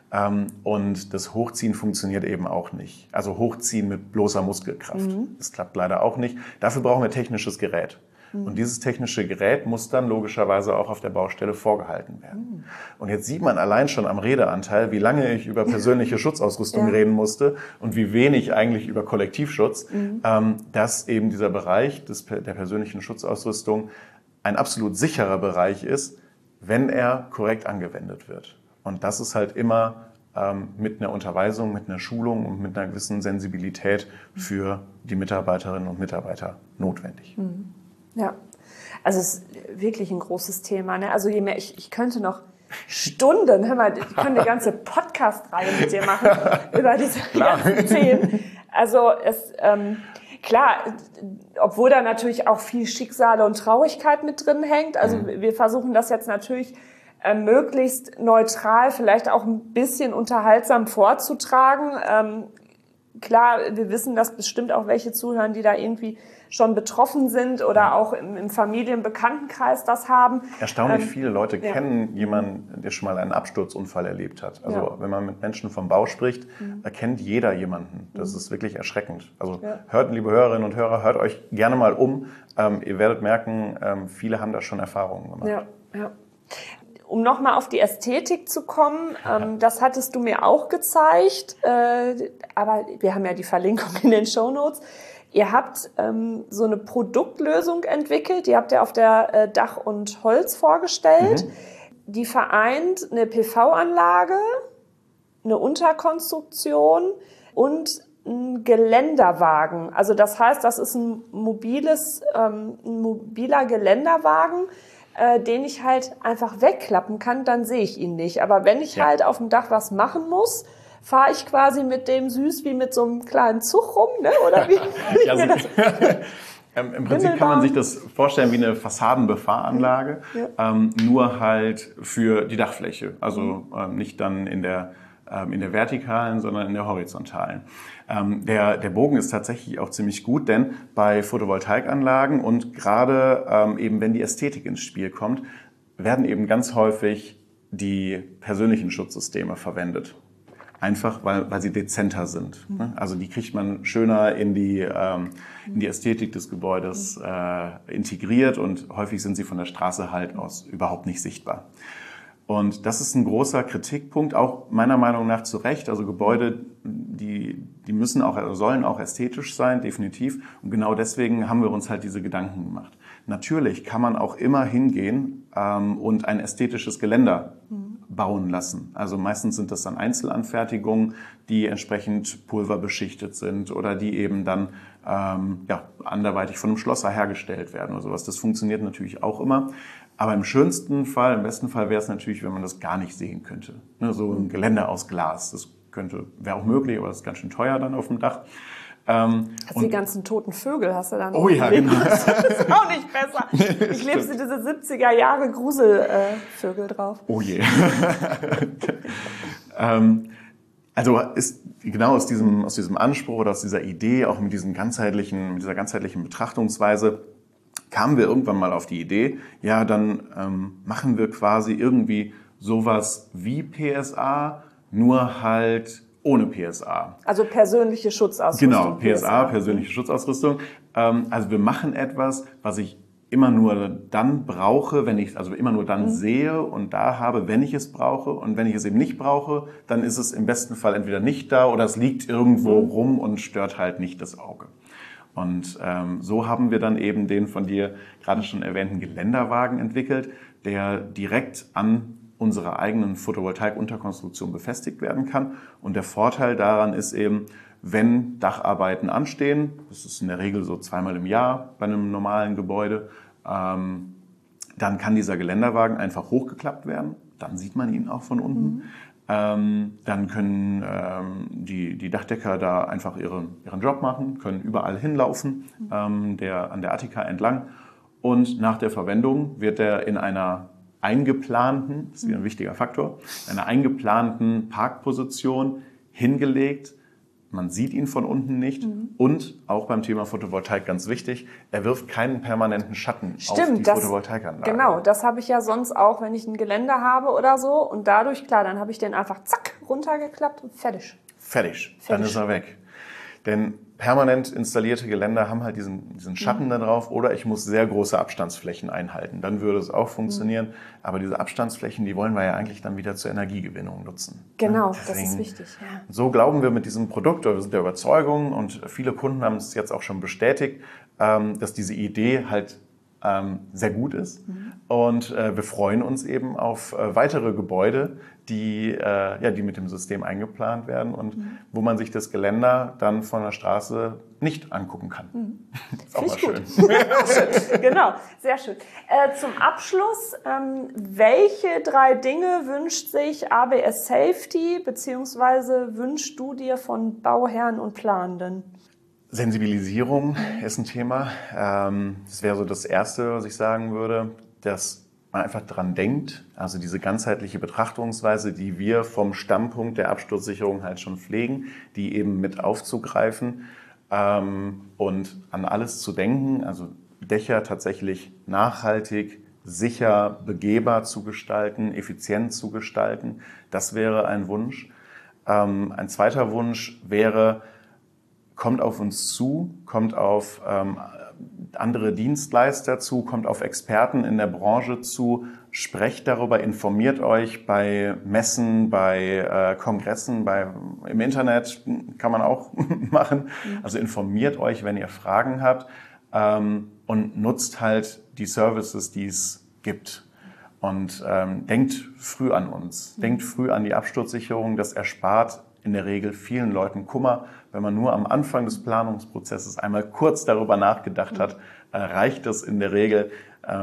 Und das Hochziehen funktioniert eben auch nicht. Also Hochziehen mit bloßer Muskelkraft. Das klappt leider auch nicht. Dafür brauchen wir technisches Gerät. Und dieses technische Gerät muss dann logischerweise auch auf der Baustelle vorgehalten werden. Und jetzt sieht man allein schon am Redeanteil, wie lange ich über persönliche Schutzausrüstung reden musste und wie wenig eigentlich über Kollektivschutz, dass eben dieser Bereich der persönlichen Schutzausrüstung ein absolut sicherer Bereich ist, wenn er korrekt angewendet wird. Und das ist halt immer mit einer Unterweisung, mit einer Schulung und mit einer gewissen Sensibilität für die Mitarbeiterinnen und Mitarbeiter notwendig. Ja, also es ist wirklich ein großes Thema. Ne? Also je mehr ich könnte noch Stunden, hör mal, ich könnte eine ganze Podcast-Reihe mit dir machen über diese ganzen Themen. Also klar, obwohl da natürlich auch viel Schicksale und Traurigkeit mit drin hängt. Also wir versuchen das jetzt natürlich möglichst neutral, vielleicht auch ein bisschen unterhaltsam vorzutragen. Klar, wir wissen, dass bestimmt auch welche zuhören, die da irgendwie schon betroffen sind oder auch im Familienbekanntenkreis das haben. Erstaunlich viele Leute kennen jemanden, der schon mal einen Absturzunfall erlebt hat. Also wenn man mit Menschen vom Bau spricht, erkennt jeder jemanden. Das ist wirklich erschreckend. Also hört, liebe Hörerinnen und Hörer, hört euch gerne mal um. Ihr werdet merken, viele haben da schon Erfahrungen gemacht. Ja. Um nochmal auf die Ästhetik zu kommen, das hattest du mir auch gezeigt, aber wir haben ja die Verlinkung in den Shownotes. Ihr habt so eine Produktlösung entwickelt, die habt ihr auf der Dach und Holz vorgestellt. Die vereint eine PV-Anlage, eine Unterkonstruktion und ein Geländerwagen. Also das heißt, das ist ein mobiler Geländerwagen, den ich halt einfach wegklappen kann, dann sehe ich ihn nicht. Aber wenn ich halt auf dem Dach was machen muss, fahre ich quasi mit dem süß wie mit so einem kleinen Zug rum, ne? Oder wie? Im Prinzip kann man sich das vorstellen wie eine Fassadenbefahranlage, nur halt für die Dachfläche. Also nicht dann in der vertikalen, sondern in der horizontalen. Der Bogen ist tatsächlich auch ziemlich gut, denn bei Photovoltaikanlagen und gerade eben wenn die Ästhetik ins Spiel kommt, werden eben ganz häufig die persönlichen Schutzsysteme verwendet. Einfach, weil sie dezenter sind. Also die kriegt man schöner in die Ästhetik des Gebäudes integriert und häufig sind sie von der Straße halt aus überhaupt nicht sichtbar. Und das ist ein großer Kritikpunkt, auch meiner Meinung nach zu Recht. Also Gebäude, die müssen auch, sollen auch ästhetisch sein, definitiv. Und genau deswegen haben wir uns halt diese Gedanken gemacht. Natürlich kann man auch immer hingehen und ein ästhetisches Geländer bauen lassen. Also meistens sind das dann Einzelanfertigungen, die entsprechend pulverbeschichtet sind oder die eben dann anderweitig von einem Schlosser hergestellt werden oder sowas. Das funktioniert natürlich auch immer. Aber im schönsten Fall, im besten Fall wäre es natürlich, wenn man das gar nicht sehen könnte. Ne, so ein Geländer aus Glas, das wäre auch möglich, aber das ist ganz schön teuer dann auf dem Dach. Die ganzen toten Vögel hast du dann. Oh ja, genau. Das ist auch nicht besser. Ich lebe diese 70er Jahre Gruselvögel drauf. Oh je. Also ist genau aus diesem Anspruch oder aus dieser Idee, auch mit dieser ganzheitlichen Betrachtungsweise, kamen wir irgendwann mal auf die Idee, ja, dann machen wir quasi irgendwie sowas wie PSA, nur halt ohne PSA. Also persönliche Schutzausrüstung. Genau, PSA, persönliche Schutzausrüstung. Also wir machen etwas, was ich immer nur dann brauche, immer nur dann sehe und da habe, wenn ich es brauche. Und wenn ich es eben nicht brauche, dann ist es im besten Fall entweder nicht da oder es liegt irgendwo rum und stört halt nicht das Auge. Und so haben wir dann eben den von dir gerade schon erwähnten Geländerwagen entwickelt, der direkt an unserer eigenen Photovoltaik-Unterkonstruktion befestigt werden kann. Und der Vorteil daran ist eben, wenn Dacharbeiten anstehen, das ist in der Regel so 2-mal im Jahr bei einem normalen Gebäude, dann kann dieser Geländerwagen einfach hochgeklappt werden. Dann sieht man ihn auch von unten. Dann können die Dachdecker da einfach ihren Job machen, können überall hinlaufen, an der Attika entlang. Und nach der Verwendung wird er in einer eingeplanten, das ist wieder ein wichtiger Faktor, einer eingeplanten Parkposition hingelegt. Man sieht ihn von unten nicht. Und auch beim Thema Photovoltaik ganz wichtig, er wirft keinen permanenten Schatten auf die Photovoltaikanlage. Genau, das habe ich ja sonst auch, wenn ich ein Geländer habe oder so. Und dadurch, klar, dann habe ich den einfach zack, runtergeklappt und fertig. Fertig, dann ist er weg. Denn permanent installierte Geländer haben halt diesen Schatten da drauf oder ich muss sehr große Abstandsflächen einhalten. Dann würde es auch funktionieren. Aber diese Abstandsflächen, die wollen wir ja eigentlich dann wieder zur Energiegewinnung nutzen. Genau, Deswegen, das ist wichtig. Ja. So glauben wir mit diesem Produkt, oder wir sind der Überzeugung und viele Kunden haben es jetzt auch schon bestätigt, dass diese Idee halt sehr gut ist. Und wir freuen uns eben auf weitere Gebäude, die mit dem System eingeplant werden und wo man sich das Geländer dann von der Straße nicht angucken kann. Ist auch mal schön. Genau, sehr schön. Zum Abschluss, welche 3 Dinge wünscht sich AWS Safety beziehungsweise wünschst du dir von Bauherren und Planenden? Sensibilisierung ist ein Thema. Das wäre so das Erste, was ich sagen würde, dass man einfach dran denkt, also diese ganzheitliche Betrachtungsweise, die wir vom Stammpunkt der Absturzsicherung halt schon pflegen, die eben mit aufzugreifen und an alles zu denken, also Dächer tatsächlich nachhaltig, sicher, begehbar zu gestalten, effizient zu gestalten. Das wäre ein Wunsch. Ein zweiter Wunsch wäre, kommt auf uns zu, kommt auf andere Dienstleister zu, kommt auf Experten in der Branche zu, sprecht darüber, informiert euch bei Messen, bei Kongressen, im Internet kann man auch machen. Also informiert euch, wenn ihr Fragen habt und nutzt halt die Services, die es gibt. Und denkt früh an uns, denkt früh an die Absturzsicherung, das erspart in der Regel vielen Leuten Kummer. Wenn man nur am Anfang des Planungsprozesses einmal kurz darüber nachgedacht hat, reicht das in der Regel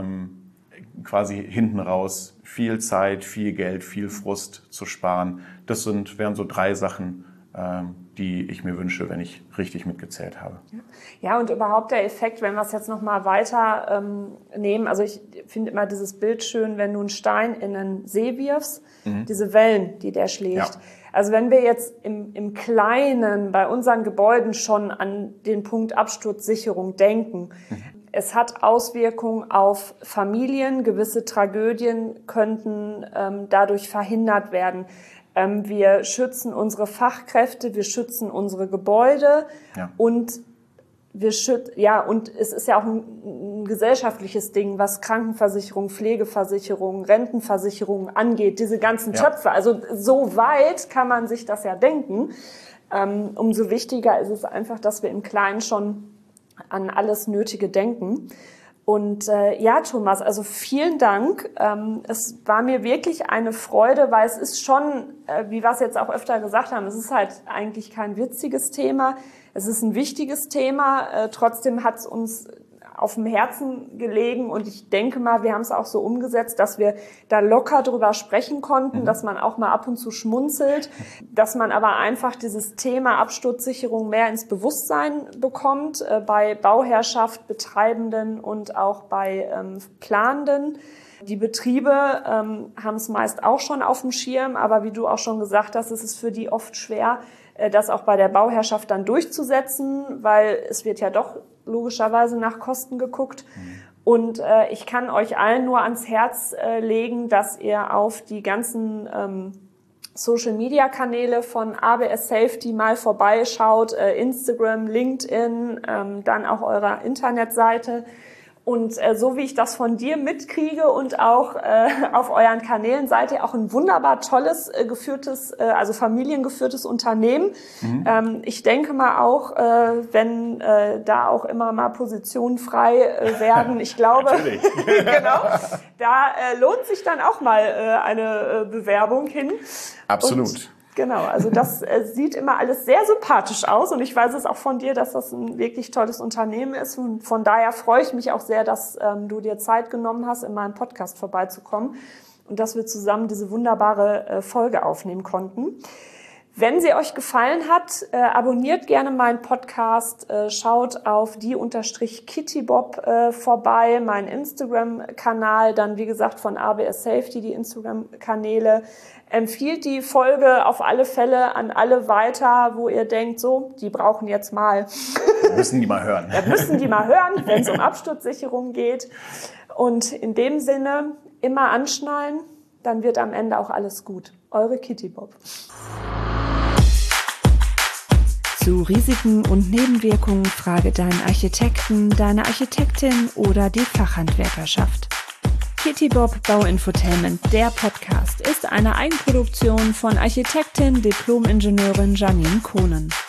quasi hinten raus viel Zeit, viel Geld, viel Frust zu sparen. Das wären so 3 Sachen, die ich mir wünsche, wenn ich richtig mitgezählt habe. Ja, und überhaupt der Effekt, wenn wir es jetzt noch mal weiter nehmen, also ich finde immer dieses Bild schön, wenn du einen Stein in einen See wirfst, diese Wellen, die der schlägt. Ja. Also wenn wir jetzt im Kleinen bei unseren Gebäuden schon an den Punkt Absturzsicherung denken, es hat Auswirkungen auf Familien, gewisse Tragödien könnten dadurch verhindert werden. Wir schützen unsere Fachkräfte, wir schützen unsere Gebäude und und es ist ja auch ein gesellschaftliches Ding, was Krankenversicherung, Pflegeversicherung, Rentenversicherung angeht, diese ganzen Töpfe. Also so weit kann man sich das ja denken. Umso wichtiger ist es einfach, dass wir im Kleinen schon an alles Nötige denken. Und ja, Thomas, also vielen Dank. Es war mir wirklich eine Freude, weil es ist schon, wie wir es jetzt auch öfter gesagt haben, es ist halt eigentlich kein witziges Thema. Es ist ein wichtiges Thema. Trotzdem hat es uns auf dem Herzen gelegen und ich denke mal, wir haben es auch so umgesetzt, dass wir da locker drüber sprechen konnten, dass man auch mal ab und zu schmunzelt, dass man aber einfach dieses Thema Absturzsicherung mehr ins Bewusstsein bekommt, bei Bauherrschaft, Betreibenden und auch bei Planenden. Die Betriebe haben es meist auch schon auf dem Schirm, aber wie du auch schon gesagt hast, ist es für die oft schwer, das auch bei der Bauherrschaft dann durchzusetzen, weil es wird ja doch logischerweise nach Kosten geguckt. Und ich kann euch allen nur ans Herz legen, dass ihr auf die ganzen Social-Media-Kanäle von ABS Safety mal vorbeischaut, Instagram, LinkedIn, dann auch eurer Internetseite. Und so wie ich das von dir mitkriege und auch auf euren Kanälen, seid ihr auch ein wunderbar tolles, geführtes, also familiengeführtes Unternehmen. Ich denke mal auch, wenn da auch immer mal Positionen frei werden, ich glaube, genau, da lohnt sich dann auch mal eine Bewerbung hin. Absolut. Und genau, also das sieht immer alles sehr sympathisch aus und ich weiß es auch von dir, dass das ein wirklich tolles Unternehmen ist und von daher freue ich mich auch sehr, dass du dir Zeit genommen hast, in meinem Podcast vorbeizukommen und dass wir zusammen diese wunderbare Folge aufnehmen konnten. Wenn sie euch gefallen hat, abonniert gerne meinen Podcast, schaut auf die_Kittybob vorbei, meinen Instagram-Kanal, dann wie gesagt von ABS Safety, die Instagram-Kanäle. Empfiehlt die Folge auf alle Fälle an alle weiter, wo ihr denkt, so, die brauchen jetzt mal. Müssen die mal hören. Ja, müssen die mal hören, wenn es um Absturzsicherung geht. Und in dem Sinne, immer anschnallen, dann wird am Ende auch alles gut. Eure Kittybob. Zu Risiken und Nebenwirkungen frage deinen Architekten, deine Architektin oder die Fachhandwerkerschaft. Kittybob Bauinfotainment, der Podcast, ist eine Eigenproduktion von Architektin, Diplom-Ingenieurin Janine Kohnen.